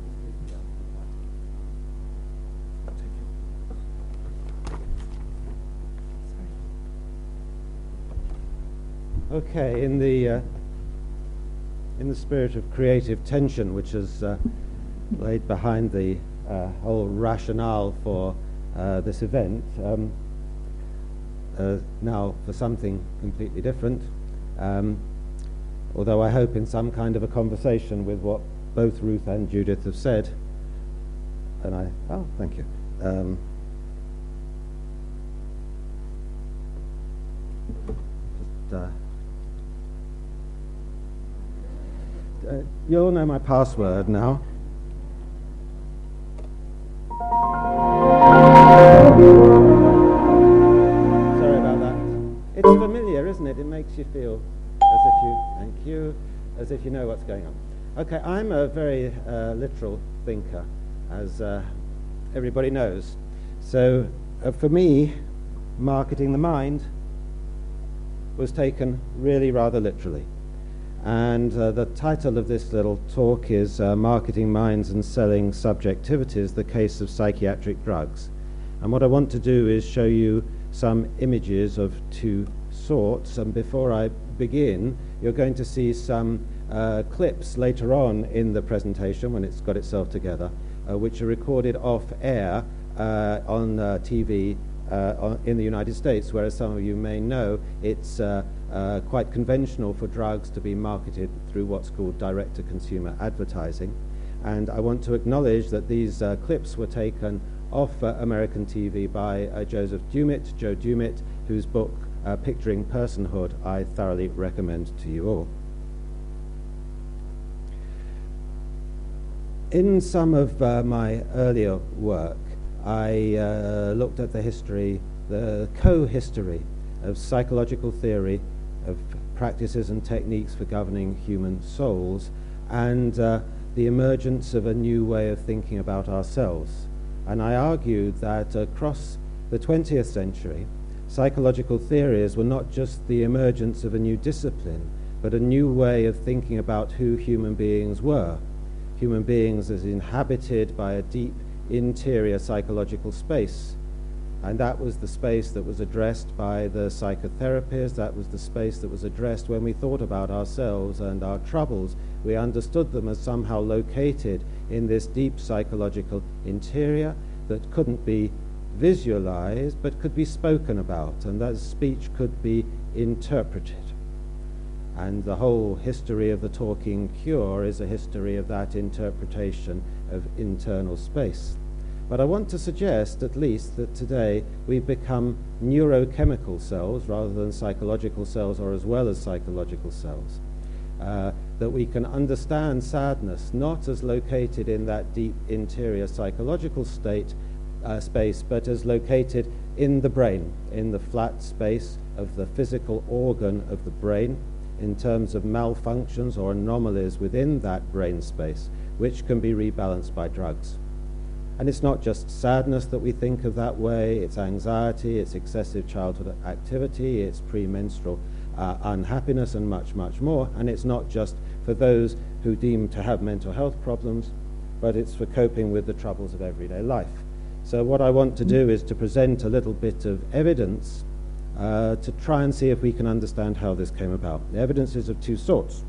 Okay, in the uh, in the spirit of creative tension, which is uh, laid behind the uh, whole rationale for uh, this event, um, uh, now for something completely different, um, although I hope in some kind of a conversation with what both Ruth and Judith have said, and I, oh, thank you. Um, just, uh, Uh, you all know my password now. Sorry about that. It's familiar, isn't it? It makes you feel as if you, thank you, as if you know what's going on. Okay, I'm a very uh, literal thinker, as uh, everybody knows. So uh, for me, marketing the mind was taken really rather literally. And uh, the title of this little talk is uh, Marketing Minds and Selling Subjectivities, the Case of Psychiatric Drugs. And what I want to do is show you some images of two sorts. And before I begin, you're going to see some uh, clips later on in the presentation when it's got itself together, uh, which are recorded off air uh, on uh, T V uh, on, in the United States, whereas some of you may know it's uh, uh, quite conventional for drugs to be marketed through what's called direct-to-consumer advertising. And I want to acknowledge that these uh, clips were taken off uh, American T V by uh, Joseph Dumit, Joe Dumit, whose book, uh, Picturing Personhood, I thoroughly recommend to you all. In some of uh, my earlier work, I uh, looked at the history, the co-history of psychological theory, of practices and techniques for governing human souls, and uh, the emergence of a new way of thinking about ourselves. And I argued that across the twentieth century, psychological theories were not just the emergence of a new discipline, but a new way of thinking about who human beings were. Human beings as inhabited by a deep interior psychological space. And that was the space that was addressed by the psychotherapists. That was the space that was addressed when we thought about ourselves and our troubles. We understood them as somehow located in this deep psychological interior that couldn't be visualized but could be spoken about, and that speech could be interpreted. And the whole history of the talking cure is a history of that interpretation of internal space. But I want to suggest, at least, that today we've become neurochemical cells rather than psychological cells, or as well as psychological cells. Uh, that we can understand sadness not as located in that deep interior psychological state uh, space, but as located in the brain, in the flat space of the physical organ of the brain, in terms of malfunctions or anomalies within that brain space, which can be rebalanced by drugs. And it's not just sadness that we think of that way, it's anxiety, it's excessive childhood activity, it's premenstrual uh, unhappiness, and much, much more. And it's not just for those who deem to have mental health problems, but it's for coping with the troubles of everyday life. So what I want to do is to present a little bit of evidence uh, to try and see if we can understand how this came about. The evidence is of two sorts.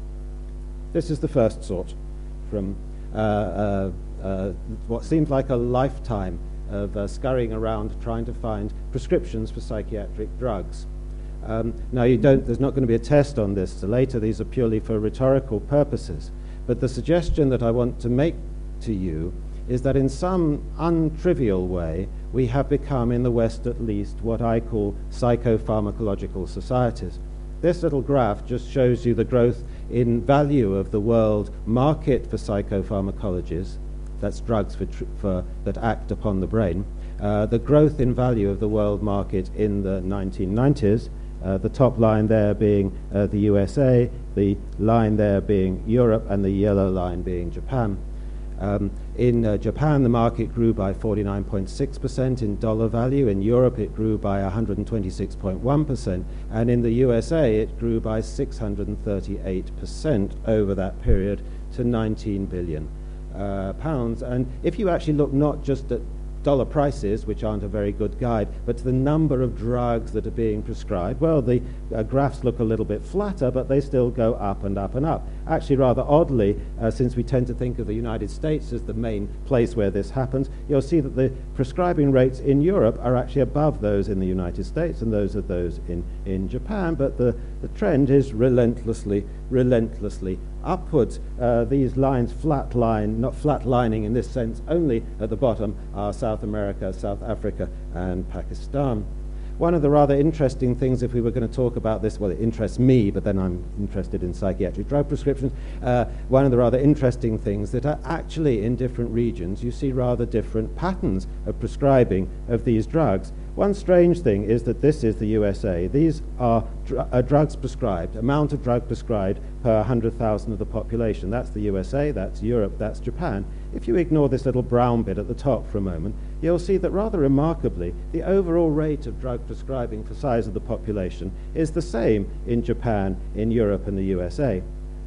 This is the first sort, from uh, uh, uh, what seems like a lifetime of uh, scurrying around trying to find prescriptions for psychiatric drugs. Um, now, you don't, there's not going to be a test on this so later. These are purely for rhetorical purposes. But the suggestion that I want to make to you is that in some untrivial way, we have become, in the West at least, what I call psychopharmacological societies. This little graph just shows you the growth in value of the world market for psychopharmacologies, that's drugs for tr- for, that act upon the brain, uh, the growth in value of the world market in the nineteen nineties, uh, the top line there being uh, the U S A, the line there being Europe, and the yellow line being Japan. Um, in uh, Japan, the market grew by forty-nine point six percent in dollar value. In Europe, it grew by one hundred twenty-six point one percent. And in the U S A, it grew by six hundred thirty-eight percent over that period to nineteen billion uh, pounds. And if you actually look not just at dollar prices, which aren't a very good guide, but to the number of drugs that are being prescribed, well, the uh, graphs look a little bit flatter, but they still go up and up and up. Actually, rather oddly, uh, since we tend to think of the United States as the main place where this happens, you'll see that the prescribing rates in Europe are actually above those in the United States, and those are those in, in Japan, but the, the trend is relentlessly, relentlessly upwards. Uh, these lines flatline, not flatlining in this sense only at the bottom, are South America, South Africa, and Pakistan. One of the rather interesting things, if we were going to talk about this, well, it interests me, but then I'm interested in psychiatric drug prescriptions. Uh, one of the rather interesting things that are actually in different regions, you see rather different patterns of prescribing of these drugs. One strange thing is that this is the U S A. These are dr- uh, drugs prescribed, amount of drug prescribed per one hundred thousand of the population. That's the U S A, that's Europe, that's Japan. If you ignore this little brown bit at the top for a moment, you'll see that rather remarkably, the overall rate of drug prescribing for size of the population is the same in Japan, in Europe, and the U S A.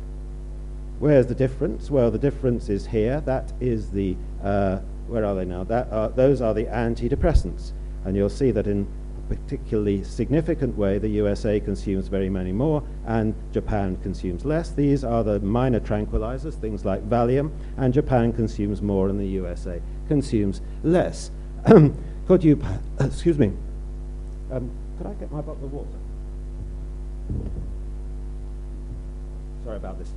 Where's the difference? Well, the difference is here. That is the, uh, where are they now? That are, those are the antidepressants. And you'll see that in particularly significant way, the U S A consumes very many more and Japan consumes less. These are the minor tranquilizers, things like Valium, and Japan consumes more and the U S A consumes less. Could you, excuse me, um, could I get my bottle of water? Sorry about this.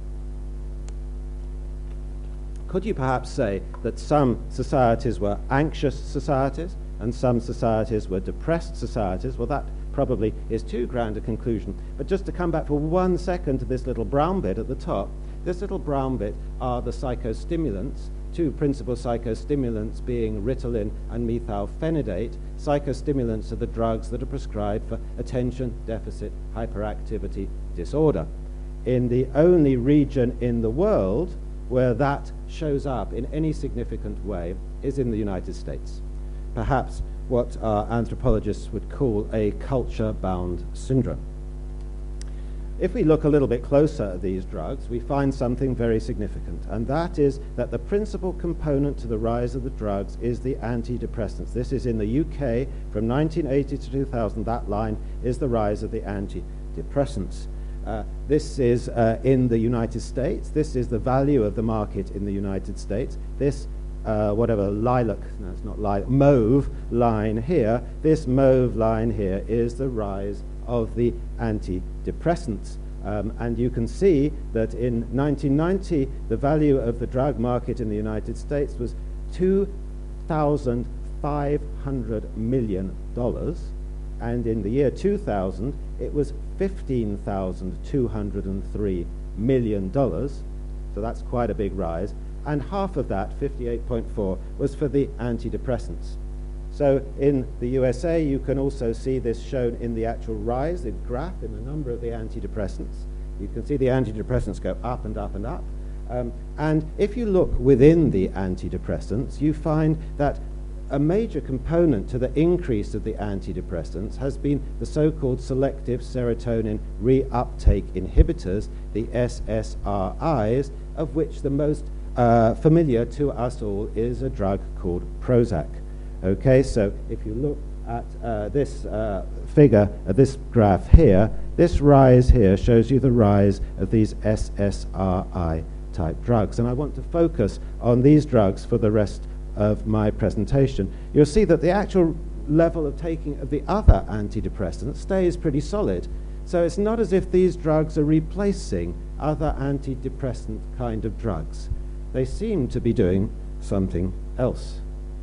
Could you perhaps say that some societies were anxious societies and some societies were depressed societies? Well, that probably is too grand a conclusion. But just to come back for one second to this little brown bit at the top, this little brown bit are the psychostimulants, two principal psychostimulants being Ritalin and methylphenidate. Psychostimulants are the drugs that are prescribed for attention deficit hyperactivity disorder. In the only region in the world where that shows up in any significant way is in the United States. Perhaps what our anthropologists would call a culture-bound syndrome. If we look a little bit closer at these drugs, we find something very significant, and that is that the principal component to the rise of the drugs is the antidepressants. This is in the U K from nineteen eighty to two thousand. That line is the rise of the antidepressants. Uh, this is uh, in the United States. This is the value of the market in the United States. This, uh, whatever, lilac, no, it's not lilac, mauve line here, this mauve line here is the rise of the antidepressants. Um, and you can see that in nineteen ninety, the value of the drug market in the United States was two thousand five hundred million dollars, and in the year two thousand, it was fifteen thousand two hundred three million dollars, so that's quite a big rise, and half of that, fifty-eight point four, was for the antidepressants. So in the U S A, you can also see this shown in the actual rise, in graph, in the number of the antidepressants. You can see the antidepressants go up and up and up. Um, and if you look within the antidepressants, you find that a major component to the increase of the antidepressants has been the so-called selective serotonin reuptake inhibitors, the S S R Is, of which the most uh, familiar to us all is a drug called Prozac. Okay, so if you look at uh, this uh, figure, uh, this graph here, this rise here shows you the rise of these S S R I type drugs. And I want to focus on these drugs for the rest of my presentation. You'll see that the actual level of taking of the other antidepressants stays pretty solid. So it's not as if these drugs are replacing other antidepressant kind of drugs. They seem to be doing something else.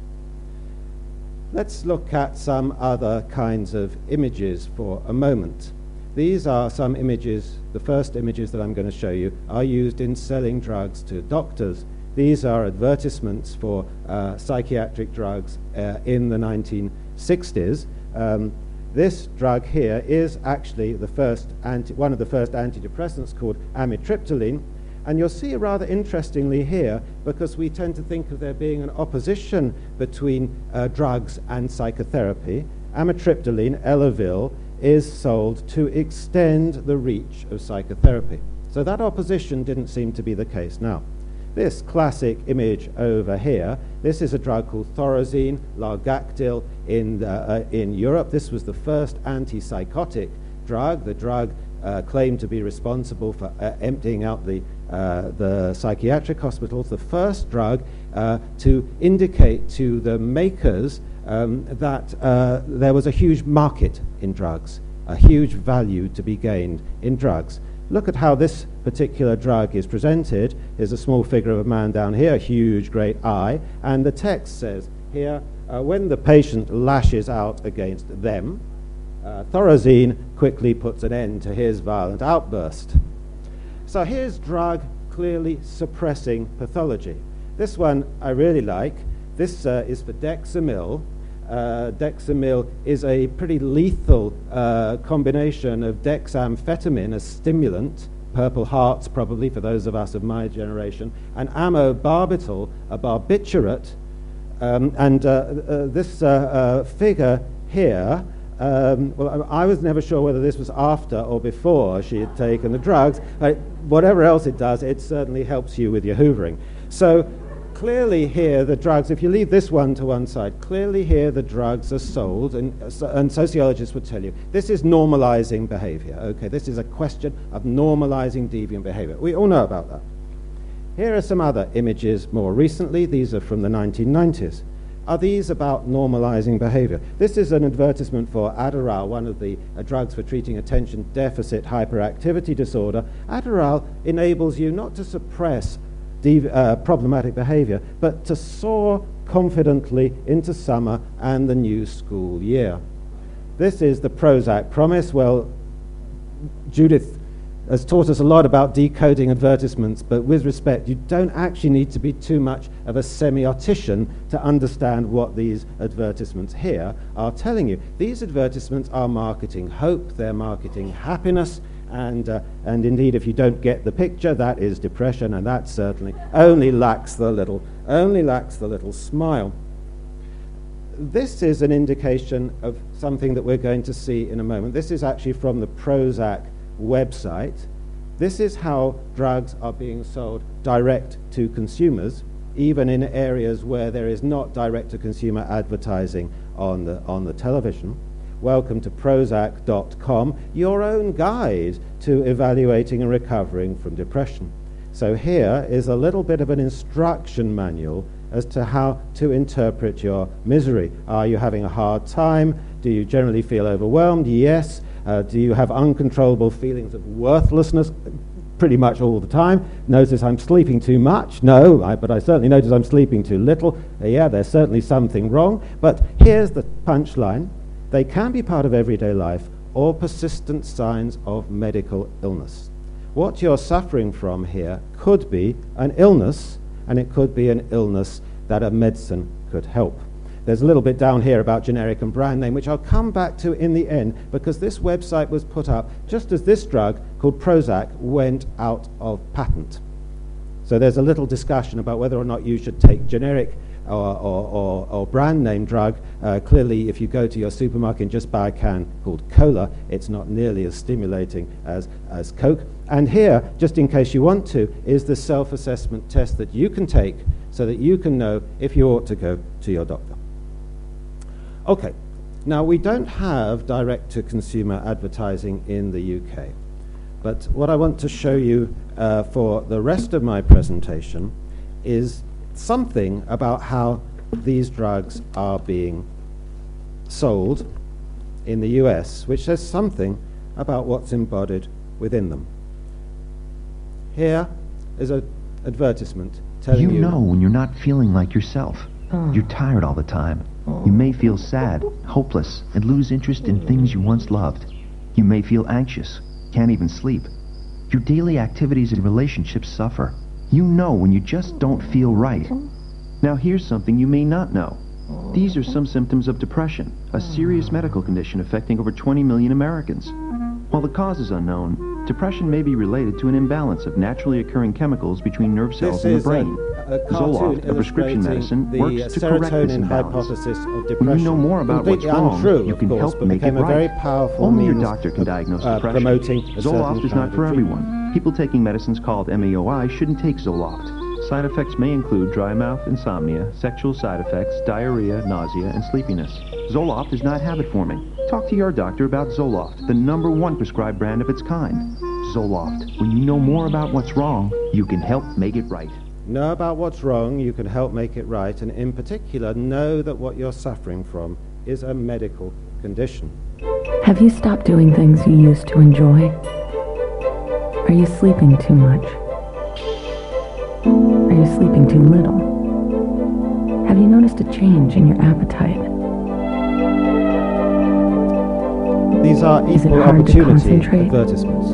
Let's look at some other kinds of images for a moment. These are some images, the first images that I'm going to show you are used in selling drugs to doctors. These are advertisements for uh, psychiatric drugs uh, in the nineteen sixties. Um, this drug here is actually the first anti, one of the first antidepressants called amitriptyline. And you'll see rather interestingly here, because we tend to think of there being an opposition between uh, drugs and psychotherapy, amitriptyline, Elavil, is sold to extend the reach of psychotherapy. So that opposition didn't seem to be the case. Now, this classic image over here, this is a drug called Thorazine, Largactil in, the, uh, in Europe. This was the first antipsychotic drug, the drug Uh, claimed to be responsible for uh, emptying out the, uh, the psychiatric hospitals, the first drug uh, to indicate to the makers um, that uh, there was a huge market in drugs, a huge value to be gained in drugs. Look at how this particular drug is presented. Here's a small figure of a man down here, a huge great eye, and the text says here, uh, when the patient lashes out against them, Uh, Thorazine quickly puts an end to his violent outburst. So here's drug clearly suppressing pathology. This one I really like. This uh, is for Dexamyl. Uh, Dexamyl is a pretty lethal uh, combination of dexamphetamine, a stimulant, Purple Hearts probably for those of us of my generation, and amobarbital, a barbiturate. Um, and uh, uh, this uh, uh, figure here, Um, well, I was never sure whether this was after or before she had taken the drugs. But whatever else it does, it certainly helps you with your hoovering. So clearly here the drugs, if you leave this one to one side, clearly here the drugs are sold, and, and sociologists would tell you, this is normalizing behavior. Okay, this is a question of normalizing deviant behavior. We all know about that. Here are some other images more recently. These are from the nineteen nineties. Are these about normalizing behavior? This is an advertisement for Adderall, one of the uh, drugs for treating attention deficit hyperactivity disorder. Adderall enables you not to suppress dev- uh, problematic behavior, but to soar confidently into summer and the new school year. This is the Prozac promise. Well, Judith has taught us a lot about decoding advertisements, but with respect, you don't actually need to be too much of a semiotician to understand what these advertisements here are telling you. These advertisements are marketing hope, they're marketing happiness, and, uh, and indeed, if you don't get the picture, that is depression, and that certainly only lacks the little, only lacks the little smile. This is an indication of something that we're going to see in a moment. This is actually from the Prozac website. This is how drugs are being sold direct to consumers, even in areas where there is not direct to consumer advertising on the on the television. Welcome to Prozac dot com, your own guide to evaluating and recovering from depression. So here is a little bit of an instruction manual as to how to interpret your misery. Are you having a hard time? Do you generally feel overwhelmed? Yes. Uh, do you have uncontrollable feelings of worthlessness pretty much all the time? Notice I'm sleeping too much? No, I, but I certainly notice I'm sleeping too little. Uh, yeah, there's certainly something wrong. But here's the punchline. They can be part of everyday life or persistent signs of medical illness. What you're suffering from here could be an illness, and it could be an illness that a medicine could help. There's a little bit down here about generic and brand name, which I'll come back to in the end, because this website was put up just as this drug called Prozac went out of patent. So there's a little discussion about whether or not you should take generic or, or, or, or brand name drug. Uh, clearly, if you go to your supermarket and just buy a can called Cola, it's not nearly as stimulating as, as Coke. And here, just in case you want to, is the self-assessment test that you can take so that you can know if you ought to go to your doctor. Okay, now we don't have direct-to-consumer advertising in the U K, but what I want to show you uh, for the rest of my presentation is something about how these drugs are being sold in the U S, which says something about what's embodied within them. Here is an advertisement telling you... You know when you're not feeling like yourself. Oh. You're tired all the time. You may feel sad, hopeless, and lose interest in things you once loved. You may feel anxious, can't even sleep. Your daily activities and relationships suffer. You know when you just don't feel right. Now here's something you may not know. These are some symptoms of depression, a serious medical condition affecting over twenty million Americans. While the cause is unknown, depression may be related to an imbalance of naturally occurring chemicals between nerve cells in the brain. A, a Zoloft, a prescription medicine, works to correct this imbalance. Of when you know more about what's wrong, untrue, you can course, help make it right. Only your doctor can diagnose uh, depression. Zoloft is not for everyone. People taking medicines called M A O I shouldn't take Zoloft. Side effects may include dry mouth, insomnia, sexual side effects, diarrhea, nausea, and sleepiness. Zoloft is not habit-forming. Talk to your doctor about Zoloft, the number one prescribed brand of its kind. Zoloft. When you know more about what's wrong, you can help make it right. Know about what's wrong, you can help make it right, and in particular, know that what you're suffering from is a medical condition. Have you stopped doing things you used to enjoy? Are you sleeping too much? Are you sleeping too little? Have you noticed a change in your appetite? These are Is it equal hard to opportunity concentrate? advertisements.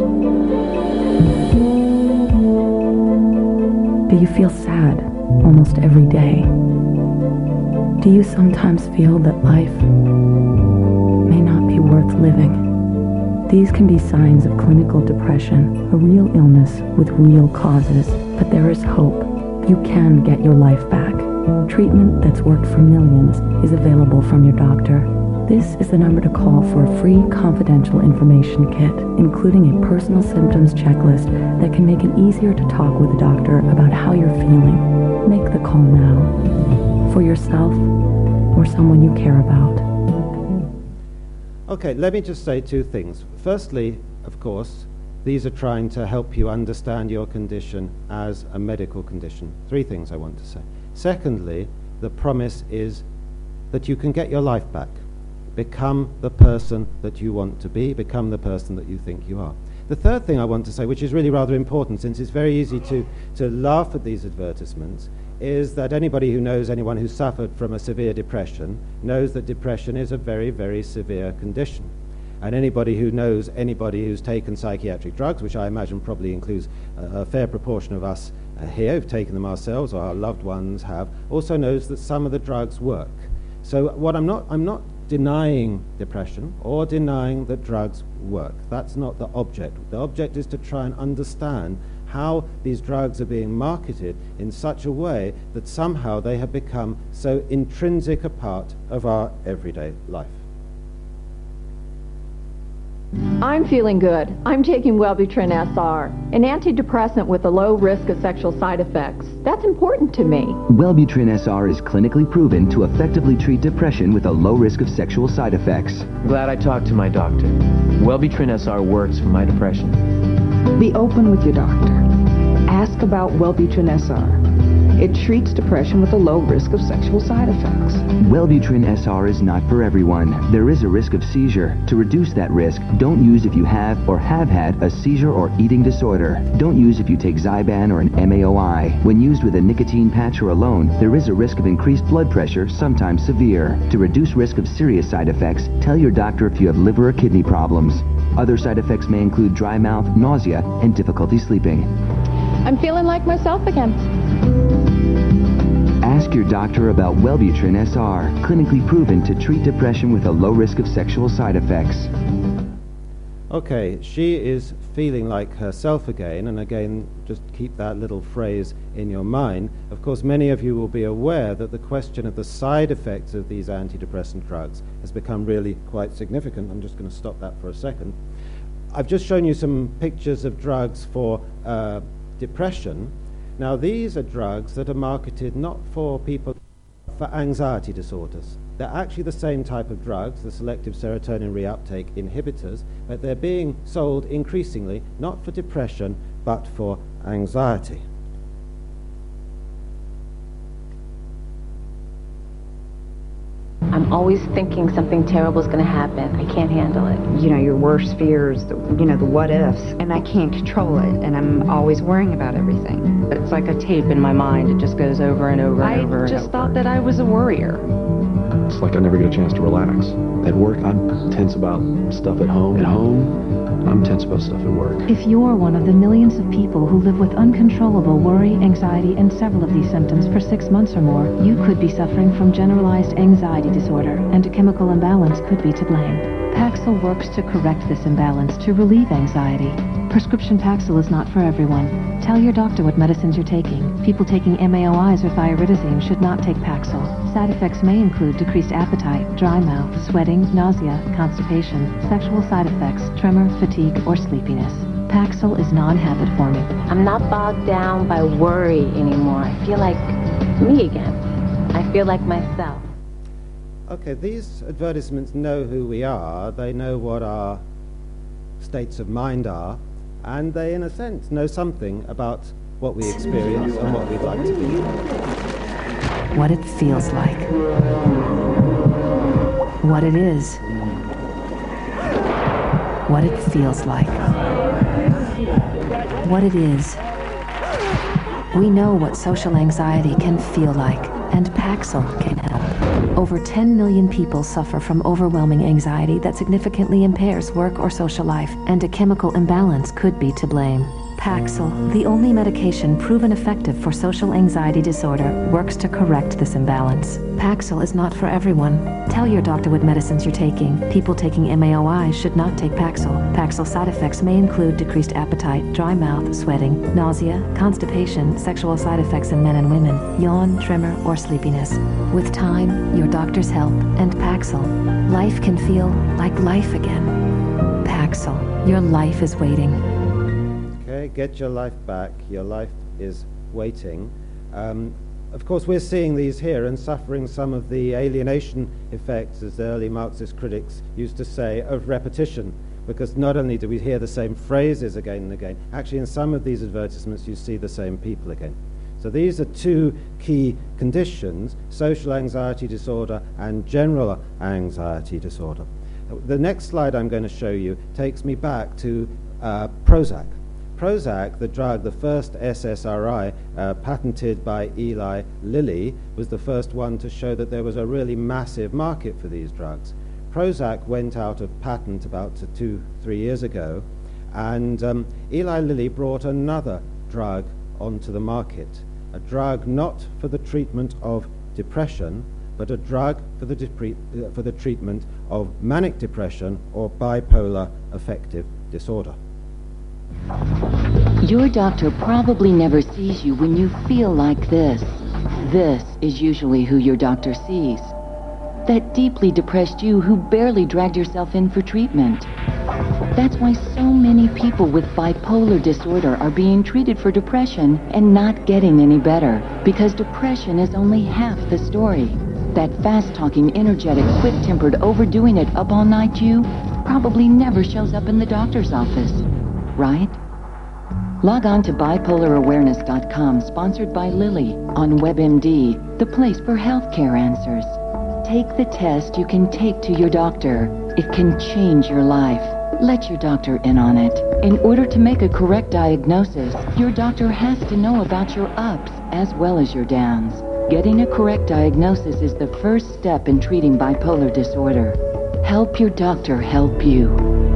Do you feel sad almost every day? Do you sometimes feel that life may not be worth living? These can be signs of clinical depression, a real illness with real causes, but there is hope. You can get your life back. Treatment that's worked for millions is available from your doctor. This is the number to call for a free confidential information kit, including a personal symptoms checklist that can make it easier to talk with a doctor about how you're feeling. Make the call now, for yourself or someone you care about. Okay, let me just say two things. Firstly, of course, these are trying to help you understand your condition as a medical condition. Three things I want to say. Secondly, the promise is that you can get your life back. Become the person that you want to be. Become the person that you think you are. The third thing I want to say, which is really rather important, since it's very easy to, to laugh at these advertisements, is that anybody who knows anyone who suffered from a severe depression knows that depression is a very, very severe condition. And anybody who knows anybody who's taken psychiatric drugs, which I imagine probably includes a, a fair proportion of us uh, here who've taken them ourselves or our loved ones have, also knows that some of the drugs work. So what I'm not, I'm not denying depression or denying that drugs work. That's not the object. The object is to try and understand how these drugs are being marketed in such a way that somehow they have become so intrinsic a part of our everyday life. I'm feeling good. I'm taking Wellbutrin S R, an antidepressant with a low risk of sexual side effects. That's important to me. Wellbutrin S R is clinically proven to effectively treat depression with a low risk of sexual side effects. Glad I talked to my doctor. Wellbutrin S R works for my depression. Be open with your doctor. Ask about Wellbutrin S R. It treats depression with a low risk of sexual side effects. Wellbutrin S R is not for everyone. There is a risk of seizure. To reduce that risk, don't use if you have or have had a seizure or eating disorder. Don't use if you take Zyban or an M A O I. When used with a nicotine patch or alone, there is a risk of increased blood pressure, sometimes severe. To reduce risk of serious side effects, tell your doctor if you have liver or kidney problems. Other side effects may include dry mouth, nausea, and difficulty sleeping. I'm feeling like myself again. Ask your doctor about Wellbutrin S R, clinically proven to treat depression with a low risk of sexual side effects. Okay, she is feeling like herself again, and again, just keep that little phrase in your mind. Of course, many of you will be aware that the question of the side effects of these antidepressant drugs has become really quite significant. I'm just going to stop that for a second. I've just shown you some pictures of drugs for uh, depression. Now, these are drugs that are marketed not for people, for anxiety disorders. They're actually the same type of drugs, the selective serotonin reuptake inhibitors, but they're being sold increasingly not for depression, but for anxiety. I'm always thinking something terrible is going to happen. I can't handle it. You know, your worst fears, the, you know, the what ifs, and I can't control it, and I'm always worrying about everything. It's like a tape in my mind. It just goes over and over and I over. I just and thought that I was a worrier. It's like I never get a chance to relax. At work, I'm tense about stuff at home. At home, I'm tense about stuff at work. If you're one of the millions of people who live with uncontrollable worry, anxiety, and several of these symptoms for six months or more, you could be suffering from generalized anxiety disorder, and a chemical imbalance could be to blame. Paxil works to correct this imbalance to relieve anxiety. Prescription Paxil is not for everyone. Tell your doctor what medicines you're taking. People taking M A O Is or thiouridazine should not take Paxil. Side effects may include decreased appetite, dry mouth, sweating, nausea, constipation, sexual side effects, tremor, fatigue, or sleepiness. Paxil is non-habit forming. I'm not bogged down by worry anymore. I feel like me again. I feel like myself. Okay, these advertisements know who we are. They know what our states of mind are, and they, in a sense, know something about what we experience and what we'd like to be. What it feels like. What it is. What it feels like. What it is. We know what social anxiety can feel like, and Paxil can help. Over ten million people suffer from overwhelming anxiety that significantly impairs work or social life, and a chemical imbalance could be to blame. Paxil, the only medication proven effective for social anxiety disorder, works to correct this imbalance. Paxil is not for everyone. Tell your doctor what medicines you're taking. People taking M A O I should not take Paxil. Paxil side effects may include decreased appetite, dry mouth, sweating, nausea, constipation, sexual side effects in men and women, yawn, tremor, or sleepiness. With time, your doctor's help, and Paxil, life can feel like life again. Paxil, your life is waiting. Okay, get your life back. Your life is waiting. Um, of course, we're seeing these here and suffering some of the alienation effects, as the early Marxist critics used to say, of repetition. Because not only do we hear the same phrases again and again, actually in some of these advertisements you see the same people again. So these are two key conditions, social anxiety disorder and general anxiety disorder. The next slide I'm going to show you takes me back to uh, Prozac. Prozac, the drug, the first S S R I uh, patented by Eli Lilly, was the first one to show that there was a really massive market for these drugs. Prozac went out of patent about two, three years ago, and um, Eli Lilly brought another drug onto the market, a drug not for the treatment of depression, but a drug for the, depre- uh, for the treatment of manic depression or bipolar affective disorder. Your doctor probably never sees you when you feel like this. This is usually who your doctor sees. That deeply depressed you who barely dragged yourself in for treatment. That's why so many people with bipolar disorder are being treated for depression and not getting any better, because depression is only half the story. That fast-talking, energetic, quick-tempered, overdoing it up all night you probably never shows up in the doctor's office, right? Log on to bipolar awareness dot com, sponsored by Lilly, on WebMD, the place for healthcare answers. Take the test you can take to your doctor. It can change your life. Let your doctor in on it. In order to make a correct diagnosis, your doctor has to know about your ups as well as your downs. Getting a correct diagnosis is the first step in treating bipolar disorder. Help your doctor help you.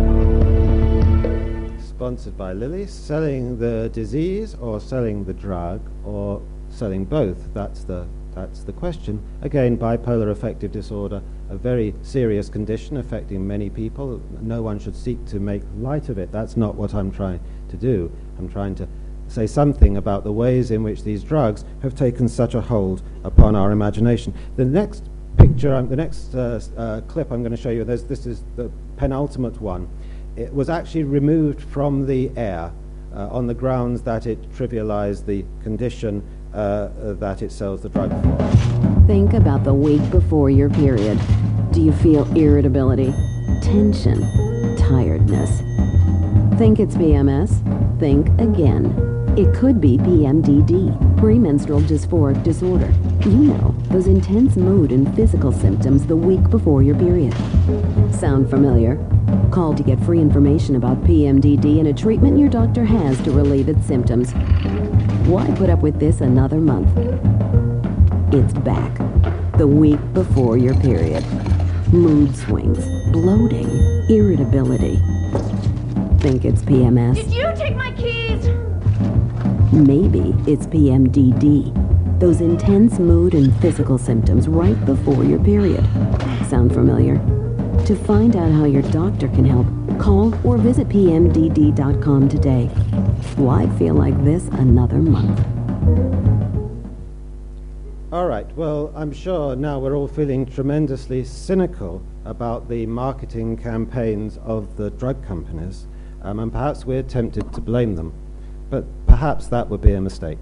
Sponsored by Lilly, selling the disease or selling the drug or selling both? That's the That's the question. Again, bipolar affective disorder, a very serious condition affecting many people. No one should seek to make light of it. That's not what I'm trying to do. I'm trying to say something about the ways in which these drugs have taken such a hold upon our imagination. The next picture, um, the next uh, uh, clip I'm going to show you, there's, this is the penultimate one. It was actually removed from the air uh, on the grounds that it trivialized the condition Uh, that it sells the drug for. Think about the week before your period. Do you feel irritability, tension, tiredness? Think it's P M S? Think again. It could be P M D D, premenstrual dysphoric disorder. You know, those intense mood and physical symptoms the week before your period. Sound familiar? Call to get free information about P M D D and a treatment your doctor has to relieve its symptoms. Why put up with this another month? It's back. The week before your period. Mood swings, bloating, irritability. Think it's P M S? Did you take my keys? Maybe it's P M D D. Those intense mood and physical symptoms right before your period. Sound familiar? To find out how your doctor can help, call or visit P M D D dot com today. Why feel like this another month? All right, well, I'm sure now we're all feeling tremendously cynical about the marketing campaigns of the drug companies, um, and perhaps we're tempted to blame them. But perhaps that would be a mistake.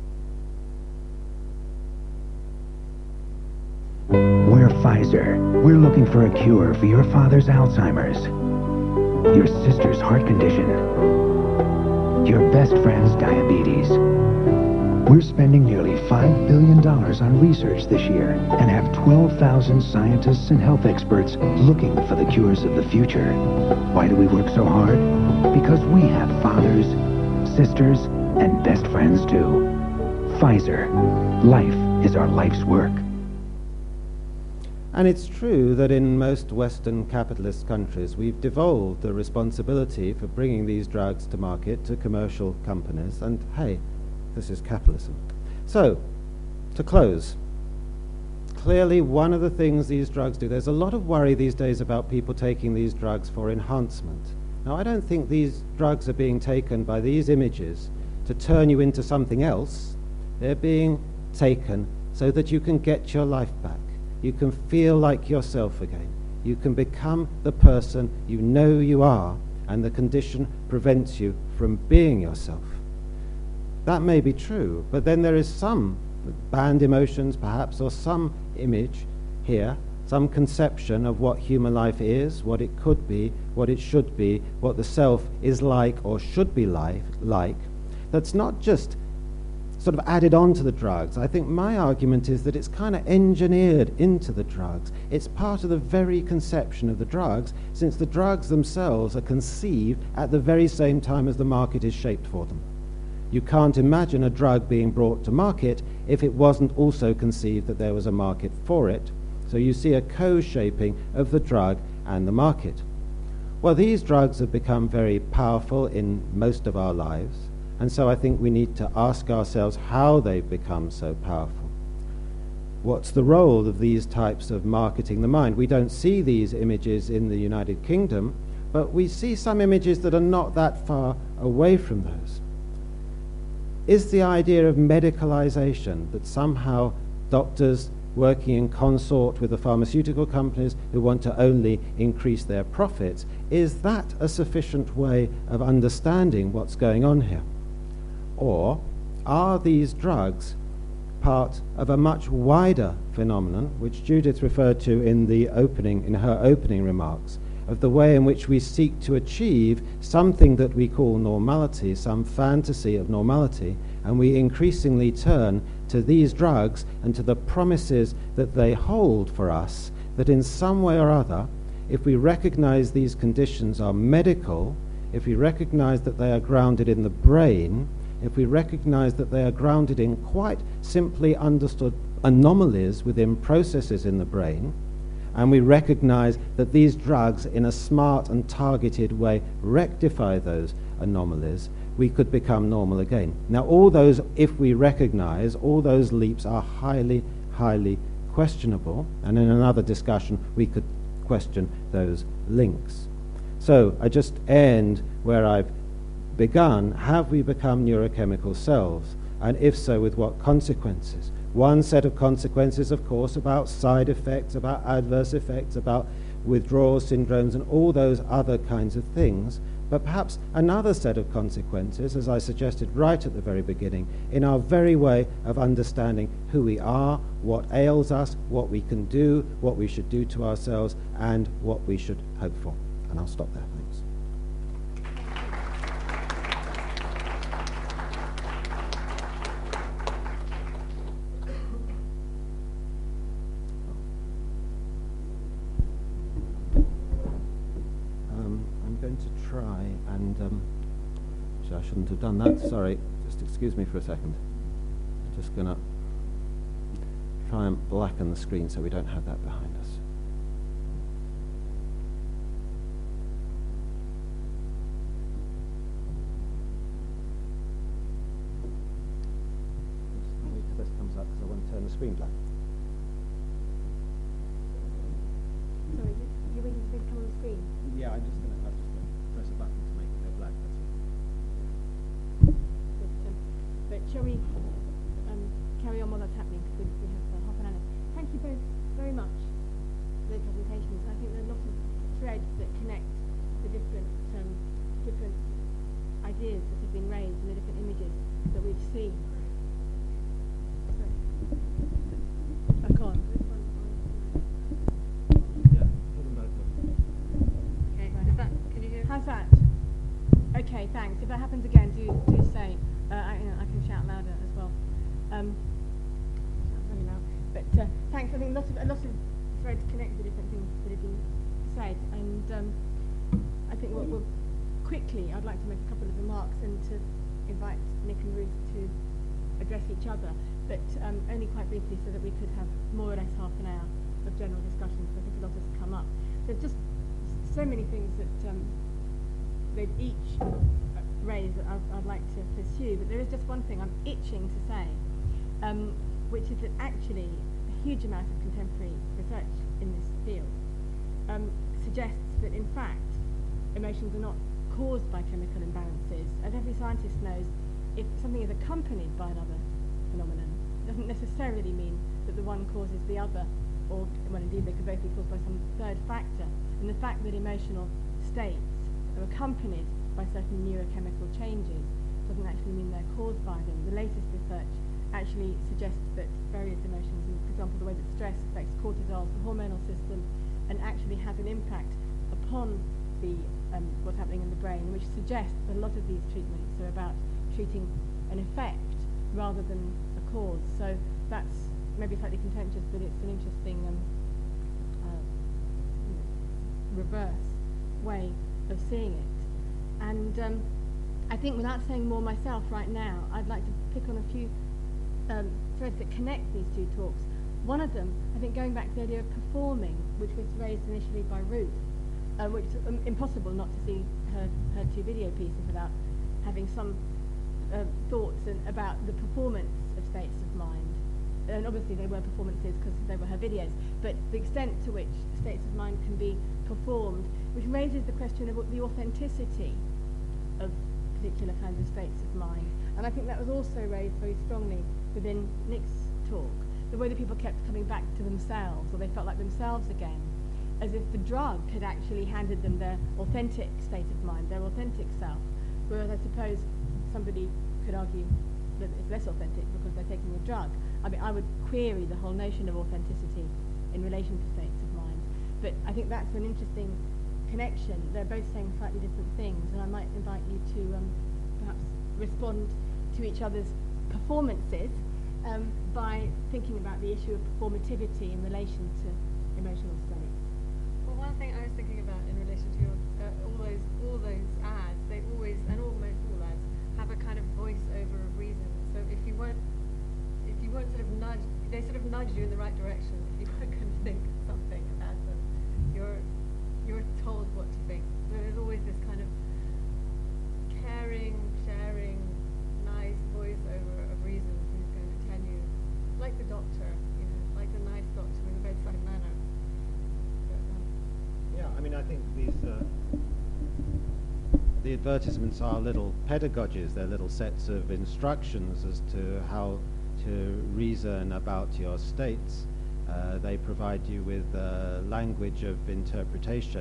We're Pfizer. We're looking for a cure for your father's Alzheimer's, your sister's heart condition, your best friend's diabetes. We're spending nearly five billion dollars on research this year and have twelve thousand scientists and health experts looking for the cures of the future. Why do we work so hard? Because we have fathers, sisters, and best friends too. Pfizer. Life is our life's work. And it's true that in most Western capitalist countries, we've devolved the responsibility for bringing these drugs to market to commercial companies, and hey, this is capitalism. So, to close, clearly one of the things these drugs do, there's a lot of worry these days about people taking these drugs for enhancement. Now, I don't think these drugs are being taken by these images to turn you into something else. They're being taken so that you can get your life back. You can feel like yourself again. You can become the person you know you are, and the condition prevents you from being yourself. That may be true, but then there is some banned emotions, perhaps, or some image here, some conception of what human life is, what it could be, what it should be, what the self is like or should be like, like that's not just sort of added on to the drugs. I think my argument is that it's kind of engineered into the drugs. It's part of the very conception of the drugs, since the drugs themselves are conceived at the very same time as the market is shaped for them. You can't imagine a drug being brought to market if it wasn't also conceived that there was a market for it. So you see a co-shaping of the drug and the market. Well, these drugs have become very powerful in most of our lives. And so I think we need to ask ourselves how they've become so powerful. What's the role of these types of marketing the mind? We don't see these images in the United Kingdom, but we see some images that are not that far away from those. Is the idea of medicalization, that somehow doctors working in consort with the pharmaceutical companies who want to only increase their profits, is that a sufficient way of understanding what's going on here? Or are these drugs part of a much wider phenomenon, which Judith referred to in the opening, in her opening remarks, of the way in which we seek to achieve something that we call normality, some fantasy of normality, and we increasingly turn to these drugs and to the promises that they hold for us, that in some way or other, if we recognize these conditions are medical, if we recognize that they are grounded in the brain, if we recognize that they are grounded in quite simply understood anomalies within processes in the brain, and we recognize that these drugs in a smart and targeted way rectify those anomalies, we could become normal again. Now, all those, if we recognize, all those leaps are highly, highly questionable, and in another discussion we could question those links. So I just end where I've begun. Have we become neurochemical selves? And if so, with what consequences? One set of consequences, of course, about side effects, about adverse effects, about withdrawal syndromes and all those other kinds of things. But perhaps another set of consequences, as I suggested right at the very beginning, in our very way of understanding who we are, what ails us, what we can do, what we should do to ourselves, and what we should hope for. And I'll stop there. Thanks. To try and um, I shouldn't have done that, sorry, just excuse me for a second. I'm just going to try and blacken the screen so we don't have that behind us. Just wait till this comes up because I want to turn the screen black. Sorry, you're waiting for it to come on the screen? Yeah, I'm just going to press a button to make it go black. That's all. But, um, but shall we um, carry on while that's happening? Because we, we have uh, half an hour. Thank you both very much for the presentations. I think there are lots of threads that connect the different um, different ideas that have been raised and the different images that we've seen. Sorry. Back on. How's that? Okay, thanks. If that happens again, do do say. Uh, I, you know, I can shout louder as well. Um, really loud. But uh, thanks. I think lots of lots of threads connect the different things that have been said, and um, I think we'll, we'll quickly. I'd like to make a couple of remarks and to invite Nick and Ruth to address each other, but um, only quite briefly, so that we could have more or less half an hour of general discussion, so I think a lot has come up. There's just so many things that um, they've each raised that I'd, I'd like to pursue, but there is just one thing I'm itching to say, um, which is that actually a huge amount of contemporary research in this field um, suggests that in fact emotions are not caused by chemical imbalances. As every scientist knows, if something is accompanied by another phenomenon, it doesn't necessarily mean that the one causes the other, or, well, indeed they could both be caused by some third factor. And the fact that emotional states are accompanied by certain neurochemical changes doesn't actually mean they're caused by them. The latest research actually suggests that various emotions, and for example the way that stress affects cortisol, the hormonal system, and actually has an impact upon the um, what's happening in the brain, which suggests that a lot of these treatments are about treating an effect rather than a cause. So that's maybe slightly contentious, but it's an interesting um, uh, reverse way of seeing it. And um, I think, without saying more myself right now, I'd like to pick on a few um, threads that connect these two talks. One of them, I think, going back to the idea of performing, which was raised initially by Ruth, uh, which is um, impossible not to see her, her two video pieces without having some uh, thoughts and, about the performance of states of mind. And obviously they were performances because they were her videos, but the extent to which states of mind can be performed, which raises the question of the authenticity of particular kinds of states of mind. And I think that was also raised very strongly within Nick's talk, the way that people kept coming back to themselves, or they felt like themselves again, as if the drug had actually handed them their authentic state of mind, their authentic self, whereas I suppose somebody could argue that it's less authentic because they're taking a drug. I mean, I would query the whole notion of authenticity in relation to states of mind. But I think that's an interesting connection. They're both saying slightly different things, and I might invite you to um, perhaps respond to each other's performances um, by thinking about the issue of performativity in relation to emotional states. Well, one thing I was thinking about in relation to your, uh, all those all those ads, they always, and almost all ads, have a kind of voice-over of reason. So if you weren't, if you weren't sort of nudged, they sort of nudge you in the right direction. If you weren't going to think something about them, you're you're told what to think. So there's always this kind of caring, sharing, nice voice-over of reason who's going to tell you, like the doctor, you know, like a nice doctor with a bedside manner. But, um, yeah, I mean, I think these. Uh, The advertisements are little pedagogies, they're little sets of instructions as to how to reason about your states. Uh, they provide you with uh, language of interpretation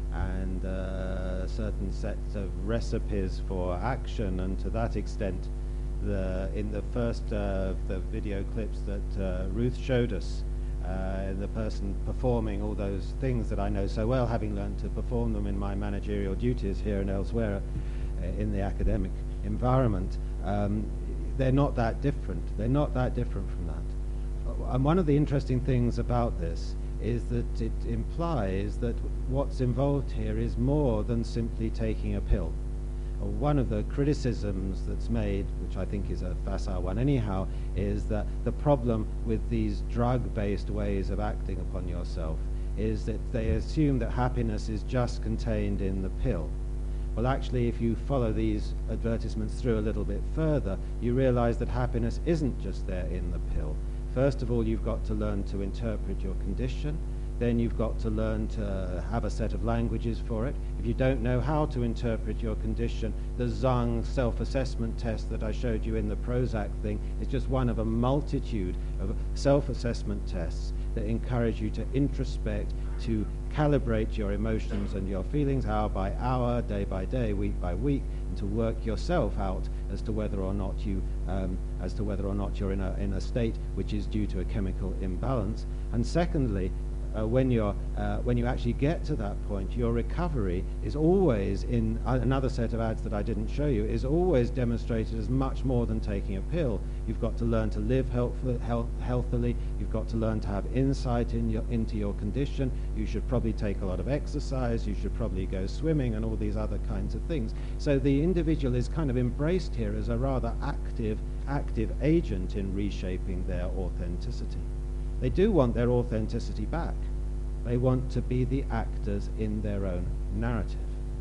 and uh, certain sets of recipes for action, and to that extent, the, in the first uh, of the video clips that uh, Ruth showed us, Uh, the person performing all those things that I know so well, having learned to perform them in my managerial duties here and elsewhere uh, in the academic environment, um, they're not that different. They're not that different from that. Uh, and one of the interesting things about this is that it implies that what's involved here is more than simply taking a pill. One of the criticisms that's made, which I think is a facile one anyhow, is that the problem with these drug-based ways of acting upon yourself is that they assume that happiness is just contained in the pill. Well, actually, if you follow these advertisements through a little bit further, you realize that happiness isn't just there in the pill. First of all, you've got to learn to interpret your condition. Then you've got to learn to have a set of languages for it. If you don't know how to interpret your condition, the Zung self-assessment test that I showed you in the Prozac thing is just one of a multitude of self-assessment tests that encourage you to introspect, to calibrate your emotions and your feelings hour by hour, day by day, week by week, and to work yourself out as to whether or not you, um, as to whether or not you're in a in a state which is due to a chemical imbalance. And secondly, Uh, when you're uh, when you actually get to that point, your recovery is always, in uh, another set of ads that I didn't show you, is always demonstrated as much more than taking a pill. You've got to learn to live health, health, healthily. You've got to learn to have insight in your, into your condition. You should probably take a lot of exercise. You should probably go swimming and all these other kinds of things. So the individual is kind of embraced here as a rather active, active agent in reshaping their authenticity. They do want their authenticity back. They want to be the actors in their own narrative.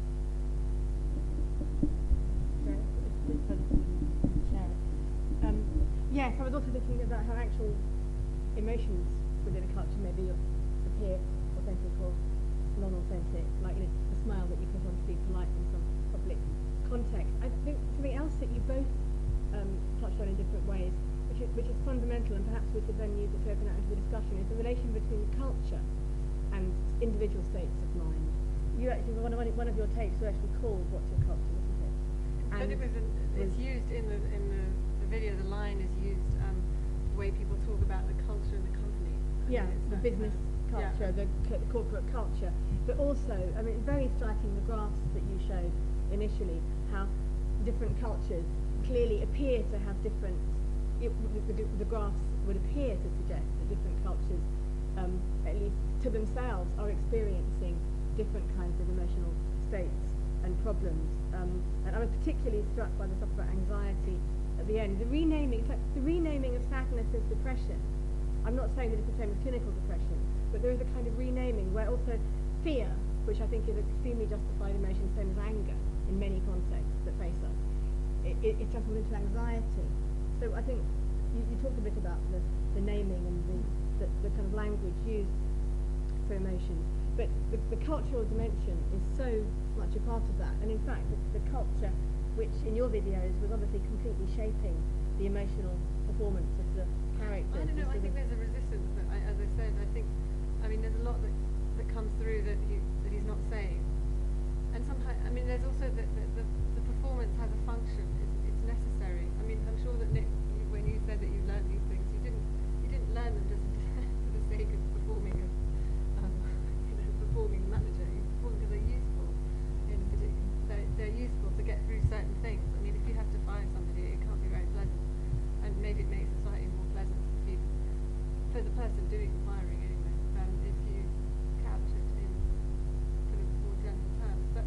Um, yes, I was also thinking about how actual emotions within a culture maybe appear authentic or non-authentic, like you know, the smile that you put on to be polite in some public context. I think something else that you both um, touched on in different ways, which is, which is fundamental, and perhaps we could then use it to open out into the discussion, is the relation between culture and individual states of mind. You actually, one of, one of your tapes was actually called What's Your Culture, wasn't it? And but it was, an, it's was used in the in the, the video, the line is used um, the way people talk about the culture in the company. I Yeah, mean, the business uh, culture, yeah. the c- corporate culture. But also, I mean, it's very striking, the graphs that you showed initially, how different cultures clearly appear to have different, it, the, the, the graphs would appear to suggest that different cultures, um, at least to themselves, are experiencing different kinds of emotional states and problems. Um, and I was particularly struck by the stuff about anxiety at the end. The renaming, it's like the renaming of sadness as depression. I'm not saying that it's the same as clinical depression, but there is a kind of renaming where also fear, which I think is an extremely justified emotion, same as anger in many contexts that face us, it, it, it transforms into anxiety. So I think you, you talked a bit about the, the naming and the, the, the kind of language used for emotions, but the, the cultural dimension is so much a part of that, and in fact the, the culture, which in your videos was obviously completely shaping the emotional performance of the characters. I don't know, I think there's a resistance, but I, as I said, I think, I mean, there's a lot that, that comes through that, he, that he's not saying. And sometimes, I mean, there's also that the, the, the performance has a function, it's, it's necessary. I mean, I'm sure that Nick, you, when you said that you learned these things, you didn't, you didn't learn them just for the sake of performing as, um, you know, performing manager. You perform because they're useful in particular. They're, they're useful to get through certain things. I mean, if you have to fire somebody, it can't be very pleasant. And maybe it makes it slightly more pleasant if you, for the person doing the firing anyway, um, if you couch it in sort of more gentle terms. But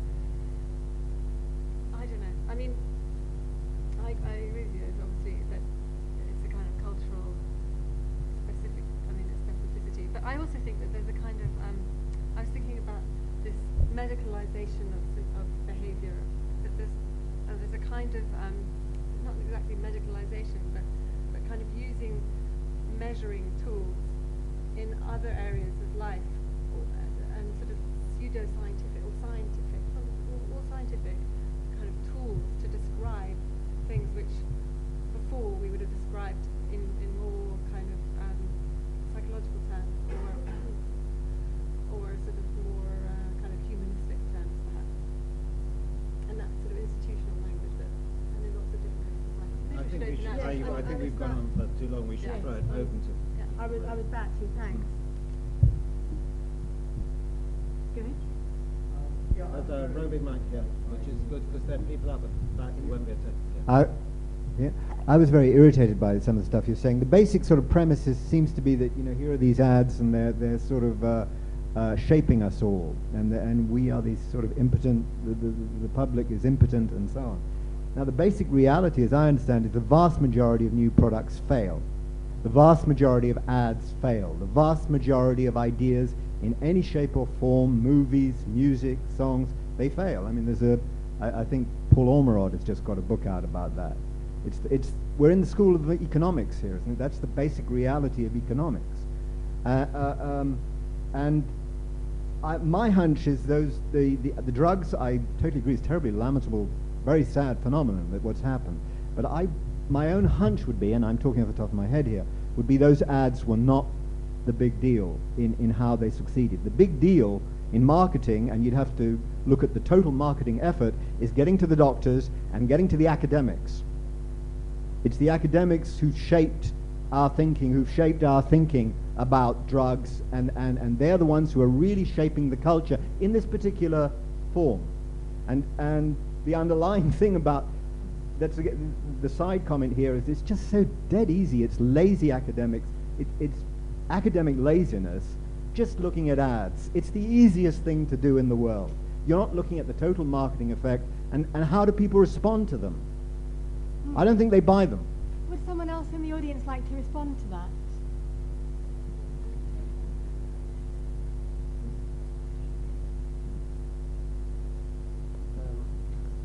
I don't know. I mean, I, I agree with you. It's obviously that it's a kind of cultural specific. I mean, it's specificity. But I also think that there's a kind of. Um, I was thinking about this medicalization of of behaviour. That there's uh, there's a kind of um, not exactly medicalization, but but kind of using measuring tools in other areas of life, or, uh, and sort of pseudo-scientific or scientific, or, or scientific kind of tools to describe things which before we would have described in, in more kind of um, psychological terms, or or sort of more uh, kind of humanistic terms, perhaps. And that sort of institutional language that, and in lots of different areas of life. I think, we should, I, I think we've gone on for too long. We should yeah. throw it open to. Yeah, I was, I was back to you, thanks. Go ahead. There's a roving mic here, which is good because there are people up at the back who won't be able to. I, yeah, I was very irritated by some of the stuff you're saying. The basic sort of premise is, seems to be that, you know, here are these ads and they're they're sort of uh, uh, shaping us all, and the, and we are these sort of impotent. The, the the public is impotent, and so on. Now, the basic reality, as I understand it, the vast majority of new products fail. The vast majority of ads fail. The vast majority of ideas in any shape or form, movies, music, songs, they fail. I mean, there's a, I, I think Paul Ormerod has just got a book out about that. It's, it's, we're in the school of economics here, isn't it? That's the basic reality of economics. Uh, uh, um, and I, my hunch is those, the, the, the drugs, I totally agree, it's terribly lamentable, very sad phenomenon that what's happened. But I, my own hunch would be, and I'm talking off the top of my head here, would be those ads were not the big deal in, in how they succeeded. The big deal in marketing, and you'd have to look at the total marketing effort, is getting to the doctors and getting to the academics. It's the academics who shaped our thinking, who've shaped our thinking about drugs, and, and, and they're the ones who are really shaping the culture in this particular form. And, and the underlying thing about, that's the, the side comment here is it's just so dead easy. It's lazy academics. It, it's academic laziness, just looking at ads. It's the easiest thing to do in the world. You're not looking at the total marketing effect and, and how do people respond to them. I don't think they buy them. Would someone else in the audience like to respond to that?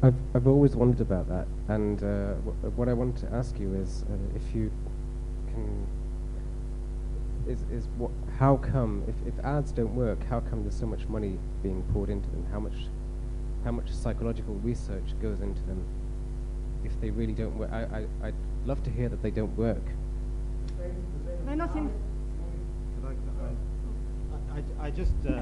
I've I've always wondered about that, and uh, w what I wanted to ask you is uh, if you can is is what how come if if ads don't work, how come there's so much money being poured into them? How much how much psychological research goes into them if they really don't work? I I I'd love to hear that they don't work. No, nothing. I, I just. Uh,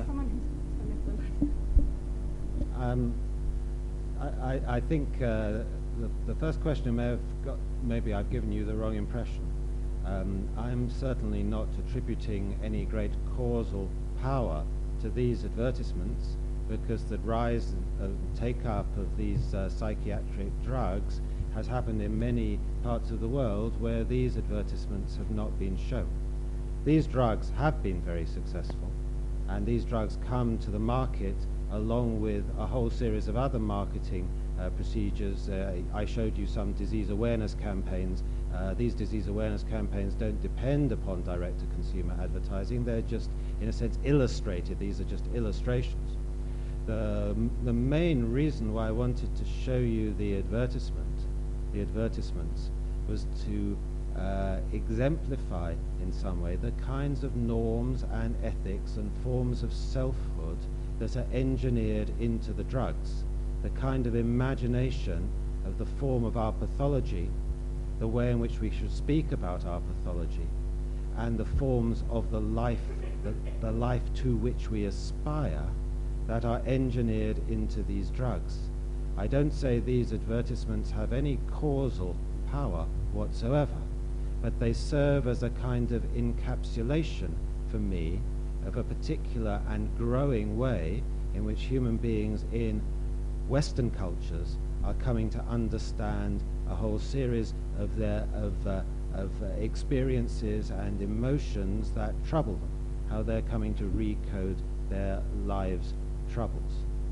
um, I, I, I think uh, the, the first question may have got. Maybe I've given you the wrong impression. Um, I'm certainly not attributing any great causal power to these advertisements, because the rise of take-up of these uh, psychiatric drugs has happened in many parts of the world where these advertisements have not been shown. These drugs have been very successful, and these drugs come to the market along with a whole series of other marketing uh, procedures. Uh, I showed you some disease awareness campaigns. Uh, these disease awareness campaigns don't depend upon direct-to-consumer advertising. They're just, in a sense, illustrated. These are just illustrations. The, the main reason why I wanted to show you the advertisement, the advertisements, was to uh, exemplify in some way the kinds of norms and ethics and forms of selfhood that are engineered into the drugs, the kind of imagination of the form of our pathology, the way in which we should speak about our pathology, and the forms of the life, the, the life to which we aspire, that are engineered into these drugs. I don't say these advertisements have any causal power whatsoever, but they serve as a kind of encapsulation for me of a particular and growing way in which human beings in Western cultures are coming to understand a whole series of their of, uh, of uh, experiences and emotions that trouble them, how they're coming to recode their lives' troubles.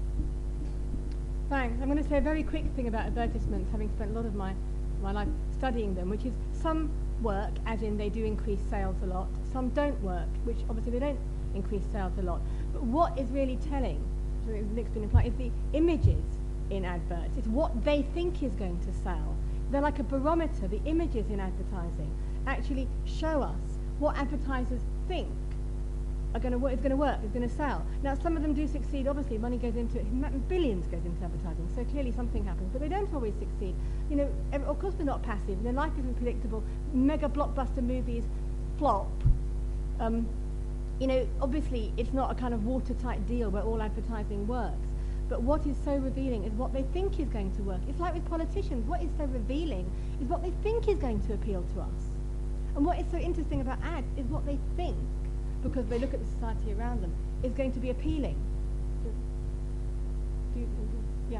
Thanks. I'm going to say a very quick thing about advertisements, having spent a lot of my, my life studying them, which is some work, as in they do increase sales a lot, some don't work, which obviously they don't increase sales a lot. But what is really telling, as Nick's been implying, is the images in adverts. It's what they think is going to sell. They're like a barometer. The images in advertising actually show us what advertisers think are going to work, is going to work, is going to sell. Now, some of them do succeed. Obviously, money goes into it. Billions goes into advertising. So clearly something happens. But they don't always succeed. You know, every, of course we're not passive. Their life isn't predictable. Mega blockbuster movies flop. Um, you know, obviously it's not a kind of watertight deal where all advertising works. But what is so revealing is what they think is going to work. It's like with politicians. What is so revealing is what they think is going to appeal to us. And what is so interesting about ads is what they think, because they look at the society around them, is going to be appealing. Do, do, do, yeah.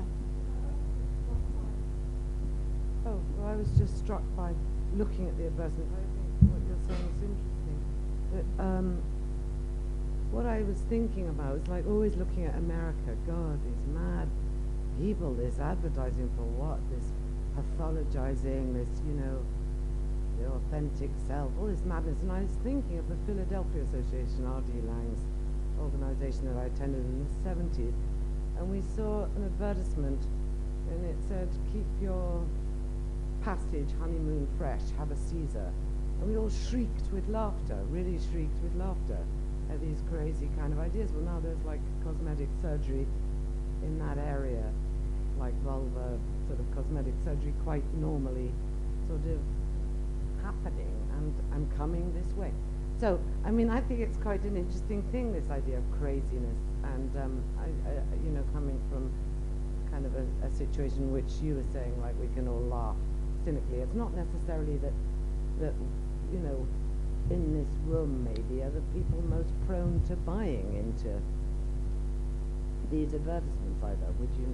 Oh, well, I was just struck by looking at the advertisement. I think what you're saying is interesting. But um, what I was thinking about was like always looking at America. God, these mad people, this advertising for what? This pathologizing, this, you know, the authentic self, all this madness. And I was thinking of the Philadelphia Association, R D Lang's organization that I attended in the seventies, and we saw an advertisement, and it said, keep your passage honeymoon fresh, have a Caesar. And we all shrieked with laughter, really shrieked with laughter at these crazy kind of ideas. Well, now there's like cosmetic surgery in that area, like vulva sort of cosmetic surgery, quite normally sort of happening and, and coming this way. So, I mean, I think it's quite an interesting thing, this idea of craziness, and, um, I, I, you know, coming from kind of a, a situation which you were saying, like, we can all laugh cynically. It's not necessarily that, that, you know, in this room maybe are the people most prone to buying into these advertisements either, would you?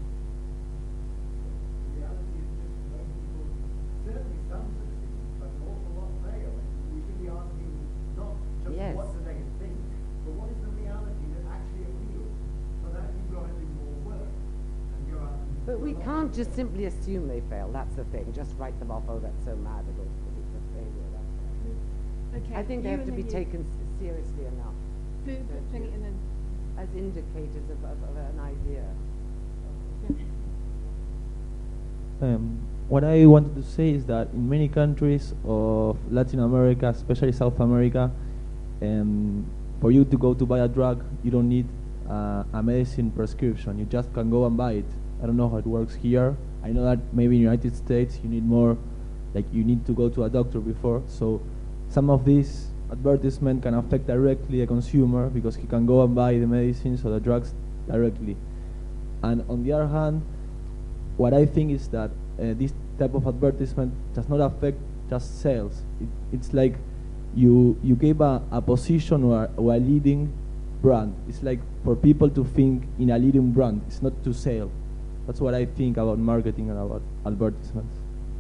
The reality is that most people, certainly some succeed, but an awful lot fail. We should be asking not just Yes. what do they think, but what is the reality that actually appeals. For that you've got to do more work and go out and But we can't just simply assume they fail, that's the thing. Just write them off, oh, that's so mad, it'll be a failure. That's Okay, I think they you have to and be then you. taken s- seriously enough Who, to- bring it in then. as indicators of, of, of an idea. Um, what I wanted to say is that in many countries of Latin America, especially South America, um, for you to go to buy a drug, you don't need uh, a medicine prescription. You just can go and buy it. I don't know how it works here. I know that maybe in the United States you need more, like you need to go to a doctor before. So some of these advertisement can affect directly the consumer because he can go and buy the medicines or the drugs directly. And on the other hand, what I think is that uh, this type of advertisement does not affect just sales. It, it's like you you give a, a position or, or a leading brand. It's like for people to think in a leading brand. It's not to sell. That's what I think about marketing and about advertisements.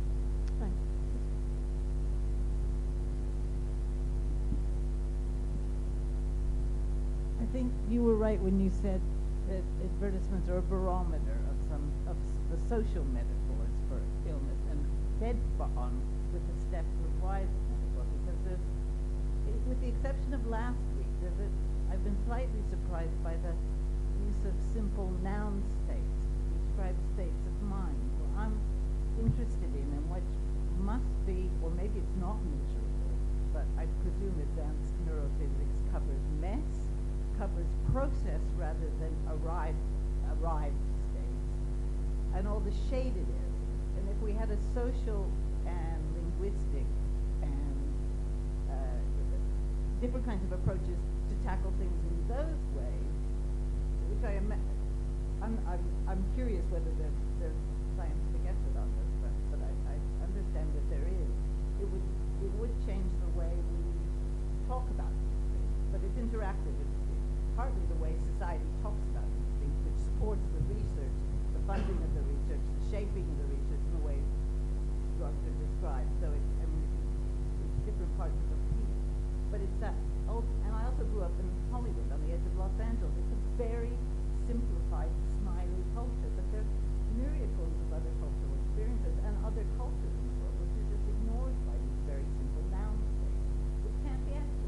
I think you were right when you said that advertisements are a barometer of some of the social metaphors for illness, and dead on with the Stepford-Wives metaphor, because there's, it, with the exception of last week, there's a, I've been slightly surprised by the use of simple noun states to describe states of mind. Well, I'm interested in and what must be, or maybe it's not measurable, but I presume advanced neurophysics covers mess, covers process rather than arrived, arrived states, and all the shaded areas. And if we had a social and linguistic and uh, different kinds of approaches to tackle things in those ways, which I am, I'm, I'm, I'm curious whether there's, there's scientific effort on this, but, but I, I understand that there is. It would, it would change the way we talk about these things, but it's interactive. It's, partly the way society talks about these things, which supports the research, the funding of the research, the shaping of the research, and the way drugs are described. So it's, I mean, it's, it's different parts of the piece. But it's that, oh, and I also grew up in Hollywood, on the edge of Los Angeles. It's a very simplified, smiley culture, but there's myriad forms of other cultural experiences and other cultures in the world which are just ignored by these very simple noun states, which can't be accurate.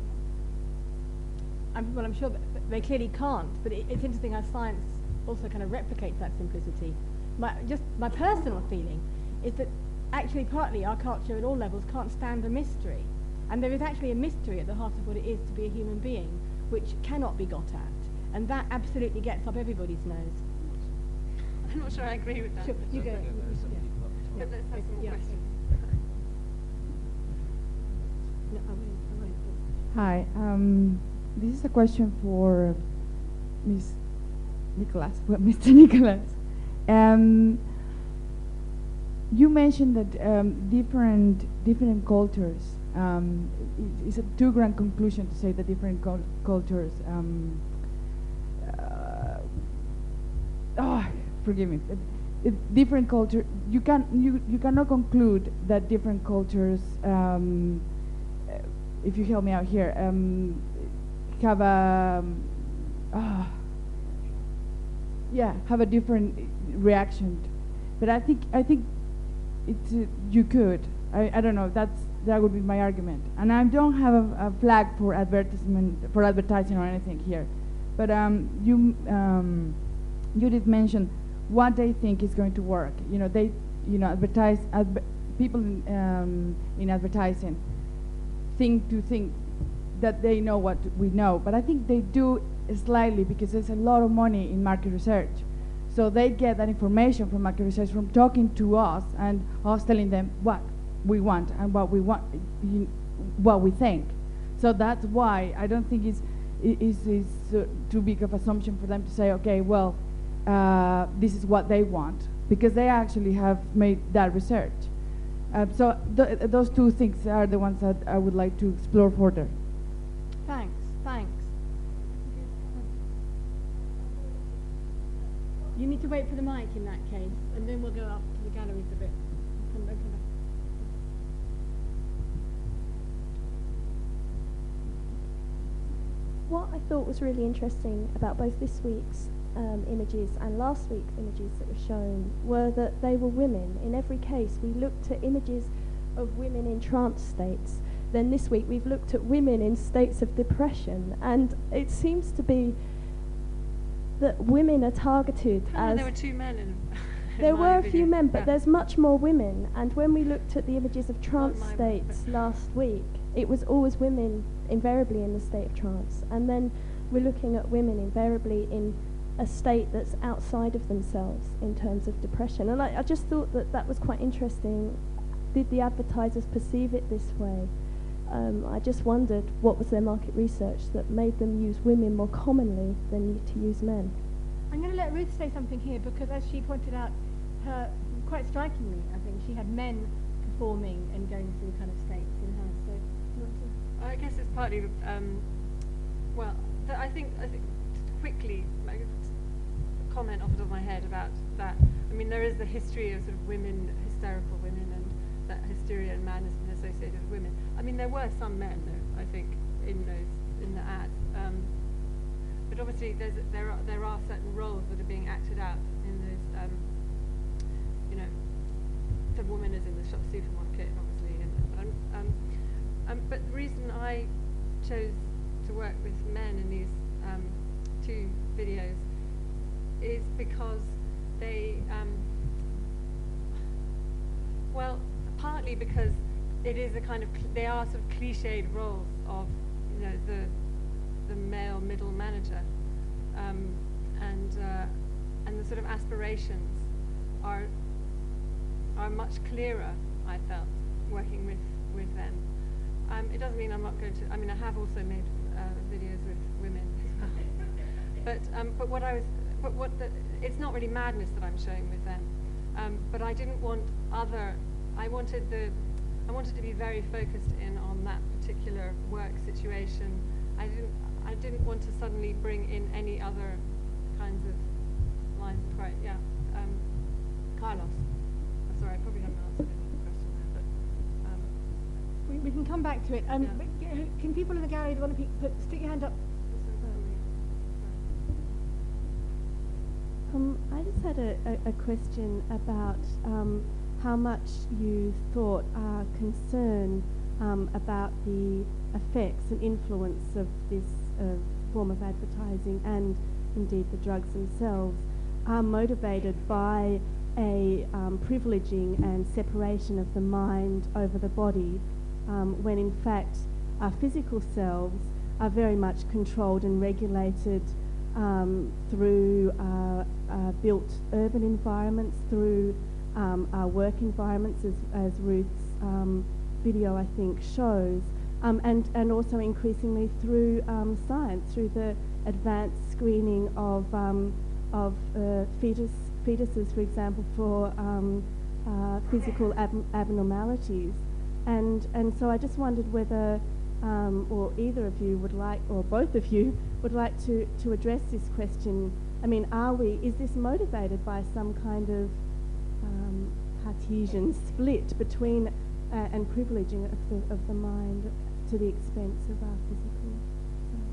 I'm, well, I'm sure that they clearly can't, but it, it's interesting how science also kind of replicates that simplicity. My, just my personal feeling is that actually partly our culture at all levels can't stand a mystery. And there is actually a mystery at the heart of what it is to be a human being, which cannot be got at. And that absolutely gets up everybody's nose. I'm not sure I agree with that. Sure, you go. But let's have some more Yeah. questions. No, I won't, I won't. Hi, um, this is a question for Miz Nicholas, well, Mister Nicholas. Um, you mentioned that um, different different cultures. Um, it, it's a too grand conclusion to say that different cul cultures. Um, uh, oh, forgive me. It, it, different culture. You can you you cannot conclude that different cultures. Um, uh, if you help me out here. Um, have a um, uh, yeah have a different reaction, but I think I think it's uh, you could I, I don't know, that's that would be my argument, and I don't have a, a flag for advertisement for advertising or anything here, but um, you um, you did mention what they think is going to work. You know, they you know advertise adver people in, um, in advertising think to think that they know what we know, but I think they do slightly because there's a lot of money in market research. So they get that information from market research from talking to us and us telling them what we want and what we want, you, what we think. So that's why I don't think it's it's, it's uh, too big of assumption for them to say, okay, well, uh, this is what they want, because they actually have made that research. Uh, so th those two things are the ones that I would like to explore further. Thanks, thanks. You need to wait for the mic in that case, and then we'll go up to the galleries a bit. Come back, come back. What I thought was really interesting about both this week's um, images and last week's images that were shown were that they were women. In every case, we looked at images of women in trance states. Then this week we've looked at women in states of depression, and it seems to be that women are targeted oh, as... there were two men in There my were a video. few men, but Yeah. there's much more women. And when we looked at the images of trance my- states last week, it was always women invariably in the state of trance. And then we're looking at women invariably in a state that's outside of themselves in terms of depression. And I, I just thought that that was quite interesting. Did the advertisers perceive it this way? Um, I just wondered what was their market research that made them use women more commonly than to use men. I'm going to let Ruth say something here because, as she pointed out, her quite strikingly, I think she had men performing and going through kind of states in her. So, do you want to? I guess it's partly, um, well, th- I think I think just quickly like, comment off the top of my head about that. I mean, there is the history of sort of women, hysterical women, and that hysteria and madness been associated with women. I mean, there were some men, though, I think, in those in the ads. Um, but obviously, there's there are there are certain roles that are being acted out in those. Um, you know, the woman is in the shop supermarket, obviously, and um, um, um, but the reason I chose to work with men in these um, two videos is because they, um, well, partly because it is a kind of, cl- they are sort of cliched roles of, you know, the the male middle manager, um, and uh, and the sort of aspirations are are much clearer, I felt, working with with them. Um, it doesn't mean I'm not going to. I mean, I have also made uh, videos with women as well. But um, but what I was, but what the, it's not really madness that I'm showing with them. Um, but I didn't want other. I wanted the. I wanted to be very focused in on that particular work situation. I didn't. I didn't want to suddenly bring in any other kinds of lines of quote. Yeah, um, Carlos. Oh, sorry, I probably haven't answered any question there, but. Um, We, we can come back to it. Um, Yeah. but g- can people in the gallery want to pe- put, stick your hand up? Um, I just had a, a, a question about um, how much you thought are concerned um, about the effects and influence of this uh, form of advertising and indeed the drugs themselves are motivated by a um, privileging and separation of the mind over the body, um, when in fact our physical selves are very much controlled and regulated um, through uh, uh, built urban environments, through um, our work environments, as, as Ruth's um, video I think shows, um, and, and also increasingly through um, science, through the advanced screening of, um, of uh, fetus, fetuses, for example, for um, uh, physical ab- abnormalities. And, and so I just wondered whether, um, or either of you would like, or both of you, would like to, to address this question. I mean, are we, is this motivated by some kind of um, Cartesian split between uh, and privileging of the, of the mind to the expense of our physical self?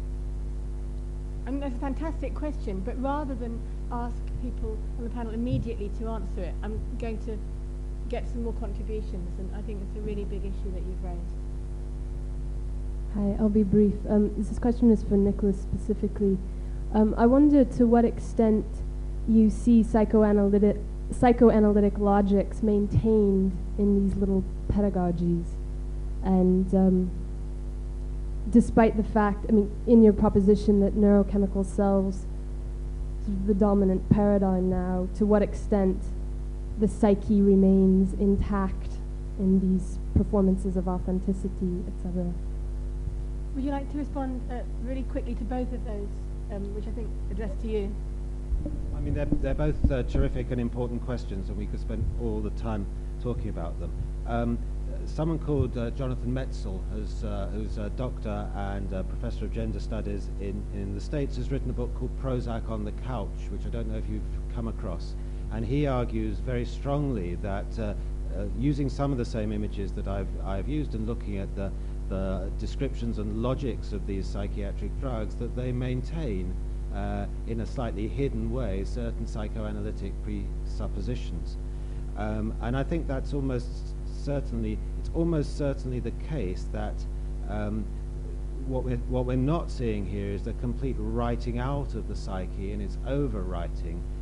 I mean, that's a fantastic question, but rather than ask people on the panel immediately to answer it, I'm going to get some more contributions, and I think it's a really big issue that you've raised. Hi, I'll be brief. Um, this question is for Nicholas specifically. Um, I wonder to what extent you see psychoanalytic, psychoanalytic logics maintained in these little pedagogies. And um, despite the fact, I mean, in your proposition that neurochemical cells is the dominant paradigm now, to what extent the psyche remains intact in these performances of authenticity, et cetera. Would you like to respond uh, really quickly to both of those, um, which I think addressed to you? I mean, they're, they're both uh, terrific and important questions, and we could spend all the time talking about them. Um, someone called uh, Jonathan Metzl, has, uh, who's a doctor and a professor of gender studies in, in the States, has written a book called Prozac on the Couch, which I don't know if you've come across. And he argues very strongly that uh, uh, using some of the same images that I've, I've used and looking at the, the descriptions and logics of these psychiatric drugs, that they maintain uh, in a slightly hidden way certain psychoanalytic presuppositions. Um, and I think that's almost certainly, it's almost certainly the case that um, what we're, what we're not seeing here is the complete writing out of the psyche and its overwriting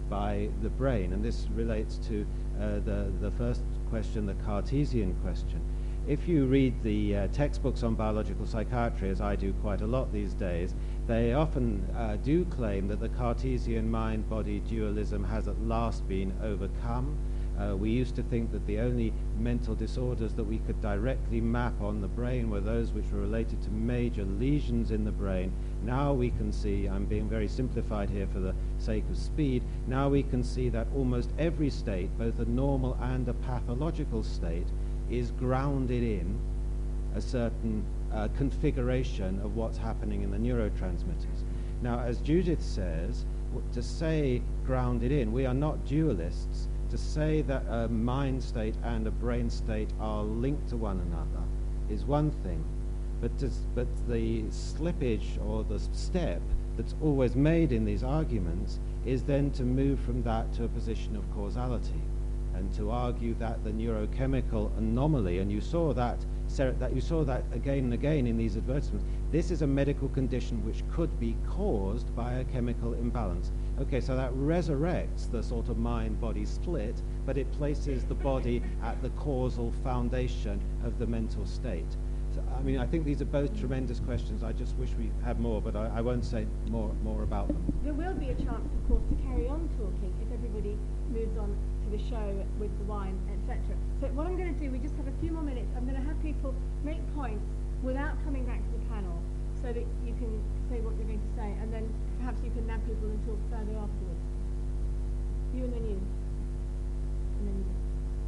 by the brain. And this relates to uh, the, the first question, the Cartesian question. If you read the uh, textbooks on biological psychiatry, as I do quite a lot these days, they often uh, do claim that the Cartesian mind-body dualism has at last been overcome. Uh, we used to think that the only mental disorders that we could directly map on the brain were those which were related to major lesions in the brain. Now we can see, I'm being very simplified here for the sake of speed, now we can see that almost every state, both a normal and a pathological state, is grounded in a certain uh, configuration of what's happening in the neurotransmitters. Now, as Judith says, w- to say grounded in, we are not dualists. To say that a mind state and a brain state are linked to one another is one thing, but, to, but the slippage or the step that's always made in these arguments is then to move from that to a position of causality, and to argue that the neurochemical anomaly, and you saw that, that you saw that again and again in these advertisements, this is a medical condition which could be caused by a chemical imbalance. Okay, so that resurrects the sort of mind-body split, but it places the body at the causal foundation of the mental state. So, I mean, I think these are both tremendous questions. I just wish we had more, but I, I won't say more, more about them. There will be a chance, of course, to carry on talking if everybody moves on to the show with the wine, et cetera. So what I'm going to do, we just have a few more minutes. I'm going to have people make points without coming back to the panel, so that you can say what you're going to say, and then perhaps you can nab people and talk further afterwards. You and then you. And then you.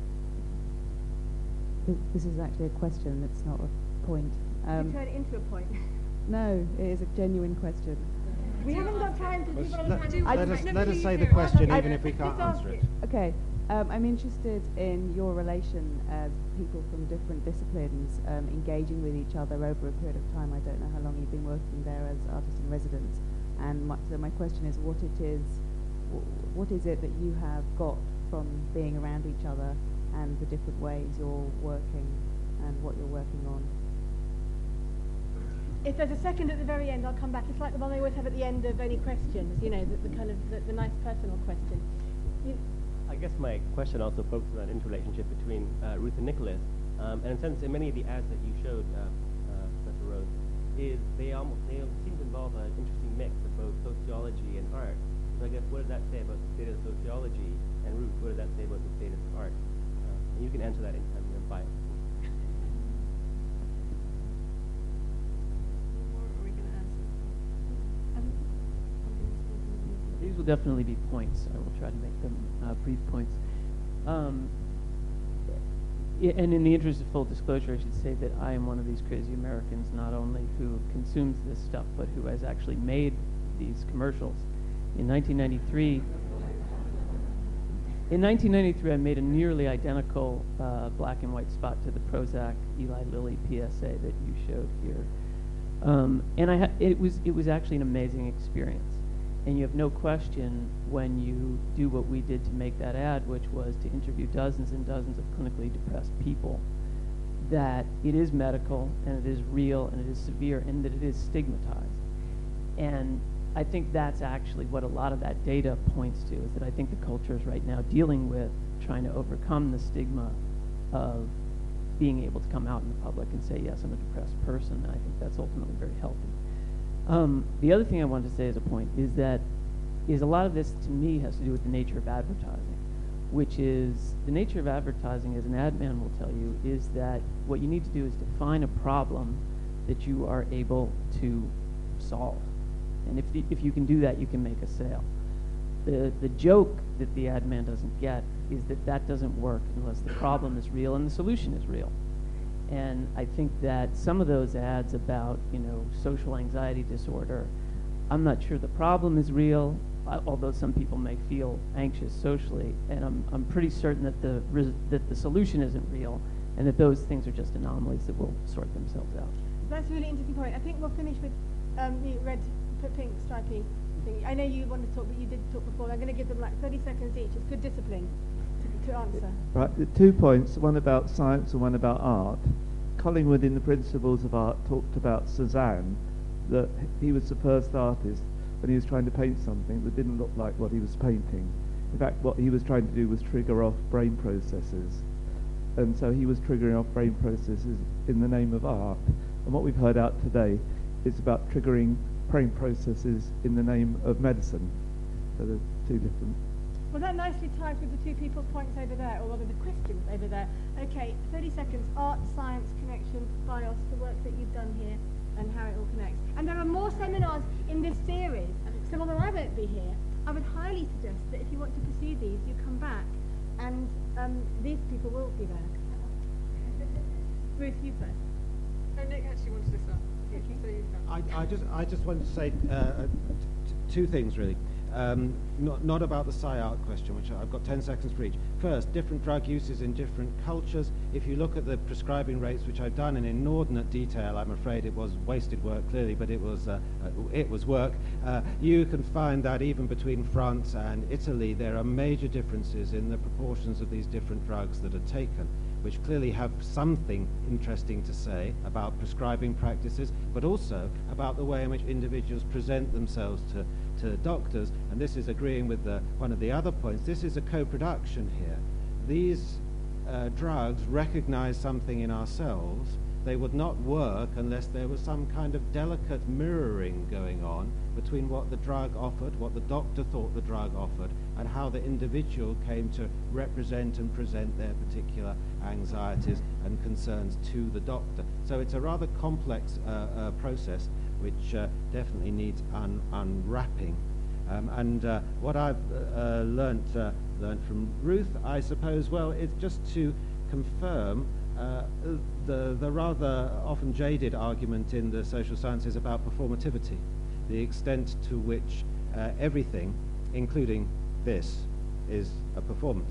Th- This is actually a question, it's not a point. Um, you turn it into a point. No, it is a genuine question. We haven't got time to people let, on the let, us, let us say the question even if we can't answer it. Okay, um, I'm interested in your relation as people from different disciplines um, engaging with each other over a period of time. I don't know how long you've been working there as artist in residence. And my, so my question is, what it is, w- what is it that you have got from being around each other and the different ways you're working and what you're working on? If there's a second at the very end, I'll come back. It's like the one they always have at the end of any questions, you know, the, the kind of the, the nice personal question. You I guess my question also focuses on interrelationship between uh, Ruth and Nicholas. Um, and in a sense, in many of the ads that you showed, uh, uh, Professor Rose, is they almost they seem to involve an interesting mix of both sociology and art. So I guess what does that say about the state of sociology? And Ruth, what does that say about the state of art? Uh, and you can answer that in time and by. These will definitely be points. I will try to make them uh, brief points. Um, I- and in the interest of full disclosure, I should say that I am one of these crazy Americans, not only who consumes this stuff, but who has actually made these commercials. In nineteen ninety-three, in nineteen ninety-three, I made a nearly identical uh, black and white spot to the Prozac Eli Lilly P S A that you showed here. Um, and I ha- it was it was actually an amazing experience. And you have no question when you do what we did to make that ad, which was to interview dozens and dozens of clinically depressed people, that it is medical and it is real and it is severe and that it is stigmatized. And I think that's actually what a lot of that data points to, is that I think the culture is right now dealing with trying to overcome the stigma of being able to come out in the public and say, yes, I'm a depressed person. And I think that's ultimately very healthy. Um, the other thing I wanted to say as a point is that is a lot of this, to me, has to do with the nature of advertising, which is the nature of advertising, as an ad man will tell you, is that what you need to do is define a problem that you are able to solve. And if, the, if you can do that, you can make a sale. The, the joke that the ad man doesn't get is that that doesn't work unless the problem is real and the solution is real. And I think that some of those ads about, you know, social anxiety disorder, I'm not sure the problem is real, uh, although some people may feel anxious socially, and I'm I'm pretty certain that the res- that the solution isn't real, and that those things are just anomalies that will sort themselves out. That's a really interesting point. I think we'll finish with um, the red, p- pink, stripy thing. I know you wanted to talk, but you did talk before. I'm going to give them like thirty seconds each. It's good discipline to, to answer. Right, the two points, one about science and one about art. Collingwood in the Principles of Art talked about Cézanne, that he was the first artist when he was trying to paint something that didn't look like what he was painting. in fact, what he was trying to do was trigger off brain processes. And so he was triggering off brain processes in the name of art. And what we've heard out today is about triggering brain processes in the name of medicine. So there's two different... Well, that nicely ties with the two people's points over there, or rather the questions over there. Okay, thirty seconds. Art, science, connection, BIOS, the work that you've done here, and how it all connects. And there are more seminars in this series, so although I won't be here, I would highly suggest that if you want to pursue these, you come back, and um, these people will be there. Ruth, you first. No, Nick actually wanted to start. Okay. So you start. I, I just, I just wanted to say uh, t- two things really. Um, not, not about the SciArt question, which I've got ten seconds for each. First, different drug uses in different cultures. If you look at the prescribing rates, which I've done in inordinate detail, I'm afraid it was wasted work clearly, but it was, uh, uh, it was work. Uh, you can find that even between France and Italy, there are major differences in the proportions of these different drugs that are taken, which clearly have something interesting to say about prescribing practices, but also about the way in which individuals present themselves to, to doctors. And this is agreeing with the, one of the other points. This is a co-production here. These uh, drugs recognize something in ourselves. They would not work unless there was some kind of delicate mirroring going on between what the drug offered, what the doctor thought the drug offered, and how the individual came to represent and present their particular anxieties and concerns to the doctor. So it's a rather complex uh, uh, process which uh, definitely needs un unwrapping. Um, and uh, what I've uh, learnt, uh, learnt from Ruth, I suppose, well, it's just to confirm uh, the, the rather often jaded argument in the social sciences about performativity, the extent to which uh, everything, including this, is a performance.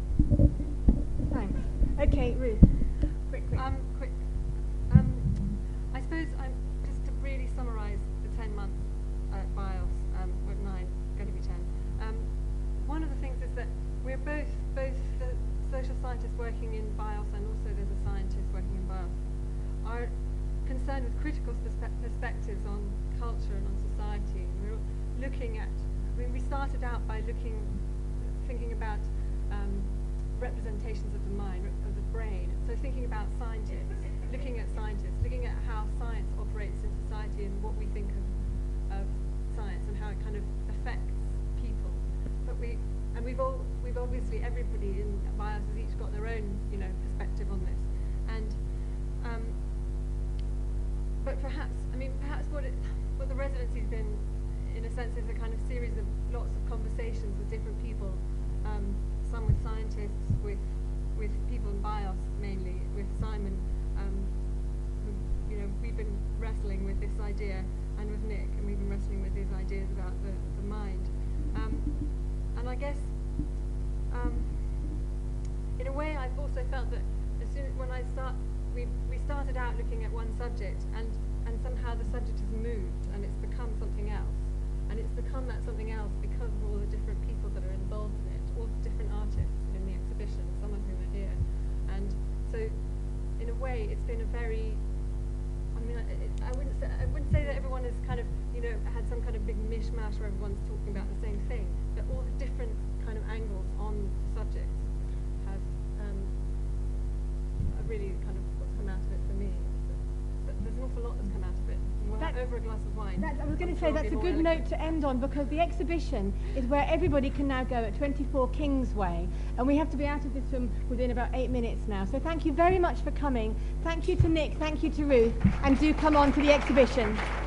Thanks. Okay, Ruth. Quick, quick. Um, quick. Um, I suppose I'm just to really summarise the ten months at BIOS, um, with nine, going to be ten. Um, one of the things is that we're both both the social scientists working in BIOS and also there's a scientist working in BIOS are concerned with critical perspe perspectives on culture and on society. We're looking at. I mean, we started out by looking, thinking about um, representations of the mind, of the brain. So thinking about scientists, looking at scientists, looking at how science operates in society and what we think of, of science and how it kind of affects people. But we, and we've all, we've obviously, everybody in BIOS has each got their own, you know, perspective on this. And, um, but perhaps, I mean, perhaps what it, what the residency's been, in a sense, is a kind of series of lots of conversations with different people, um, some with scientists, with with people in BIOS mainly, with Simon, um, who, you know, we've been wrestling with this idea, and with Nick, and we've been wrestling with these ideas about the, the mind. Um, and I guess, um, in a way, I've also felt that as soon as when I start, we we started out looking at one subject, and and somehow the subject has moved, and it's become something else. And it's become that something else because of all the different people that are involved in it, all the different artists in the exhibition, some of whom are here. And so, in a way, it's been a very, I mean, I, it, I wouldn't say, I wouldn't say that everyone has kind of, you know, had some kind of big mishmash where everyone's talking about the same thing, but all the different kind of angles on subjects have, um, are really kind of what's come out of it for me. But there's an awful lot that's come out of it. That, over a glass of wine. That, I was going I'm to say sure that's a good note to end on, because the exhibition is where everybody can now go at twenty-four Kingsway, and we have to be out of this room within about eight minutes now. So thank you very much for coming. Thank you to Nick, thank you to Ruth, and do come on to the exhibition.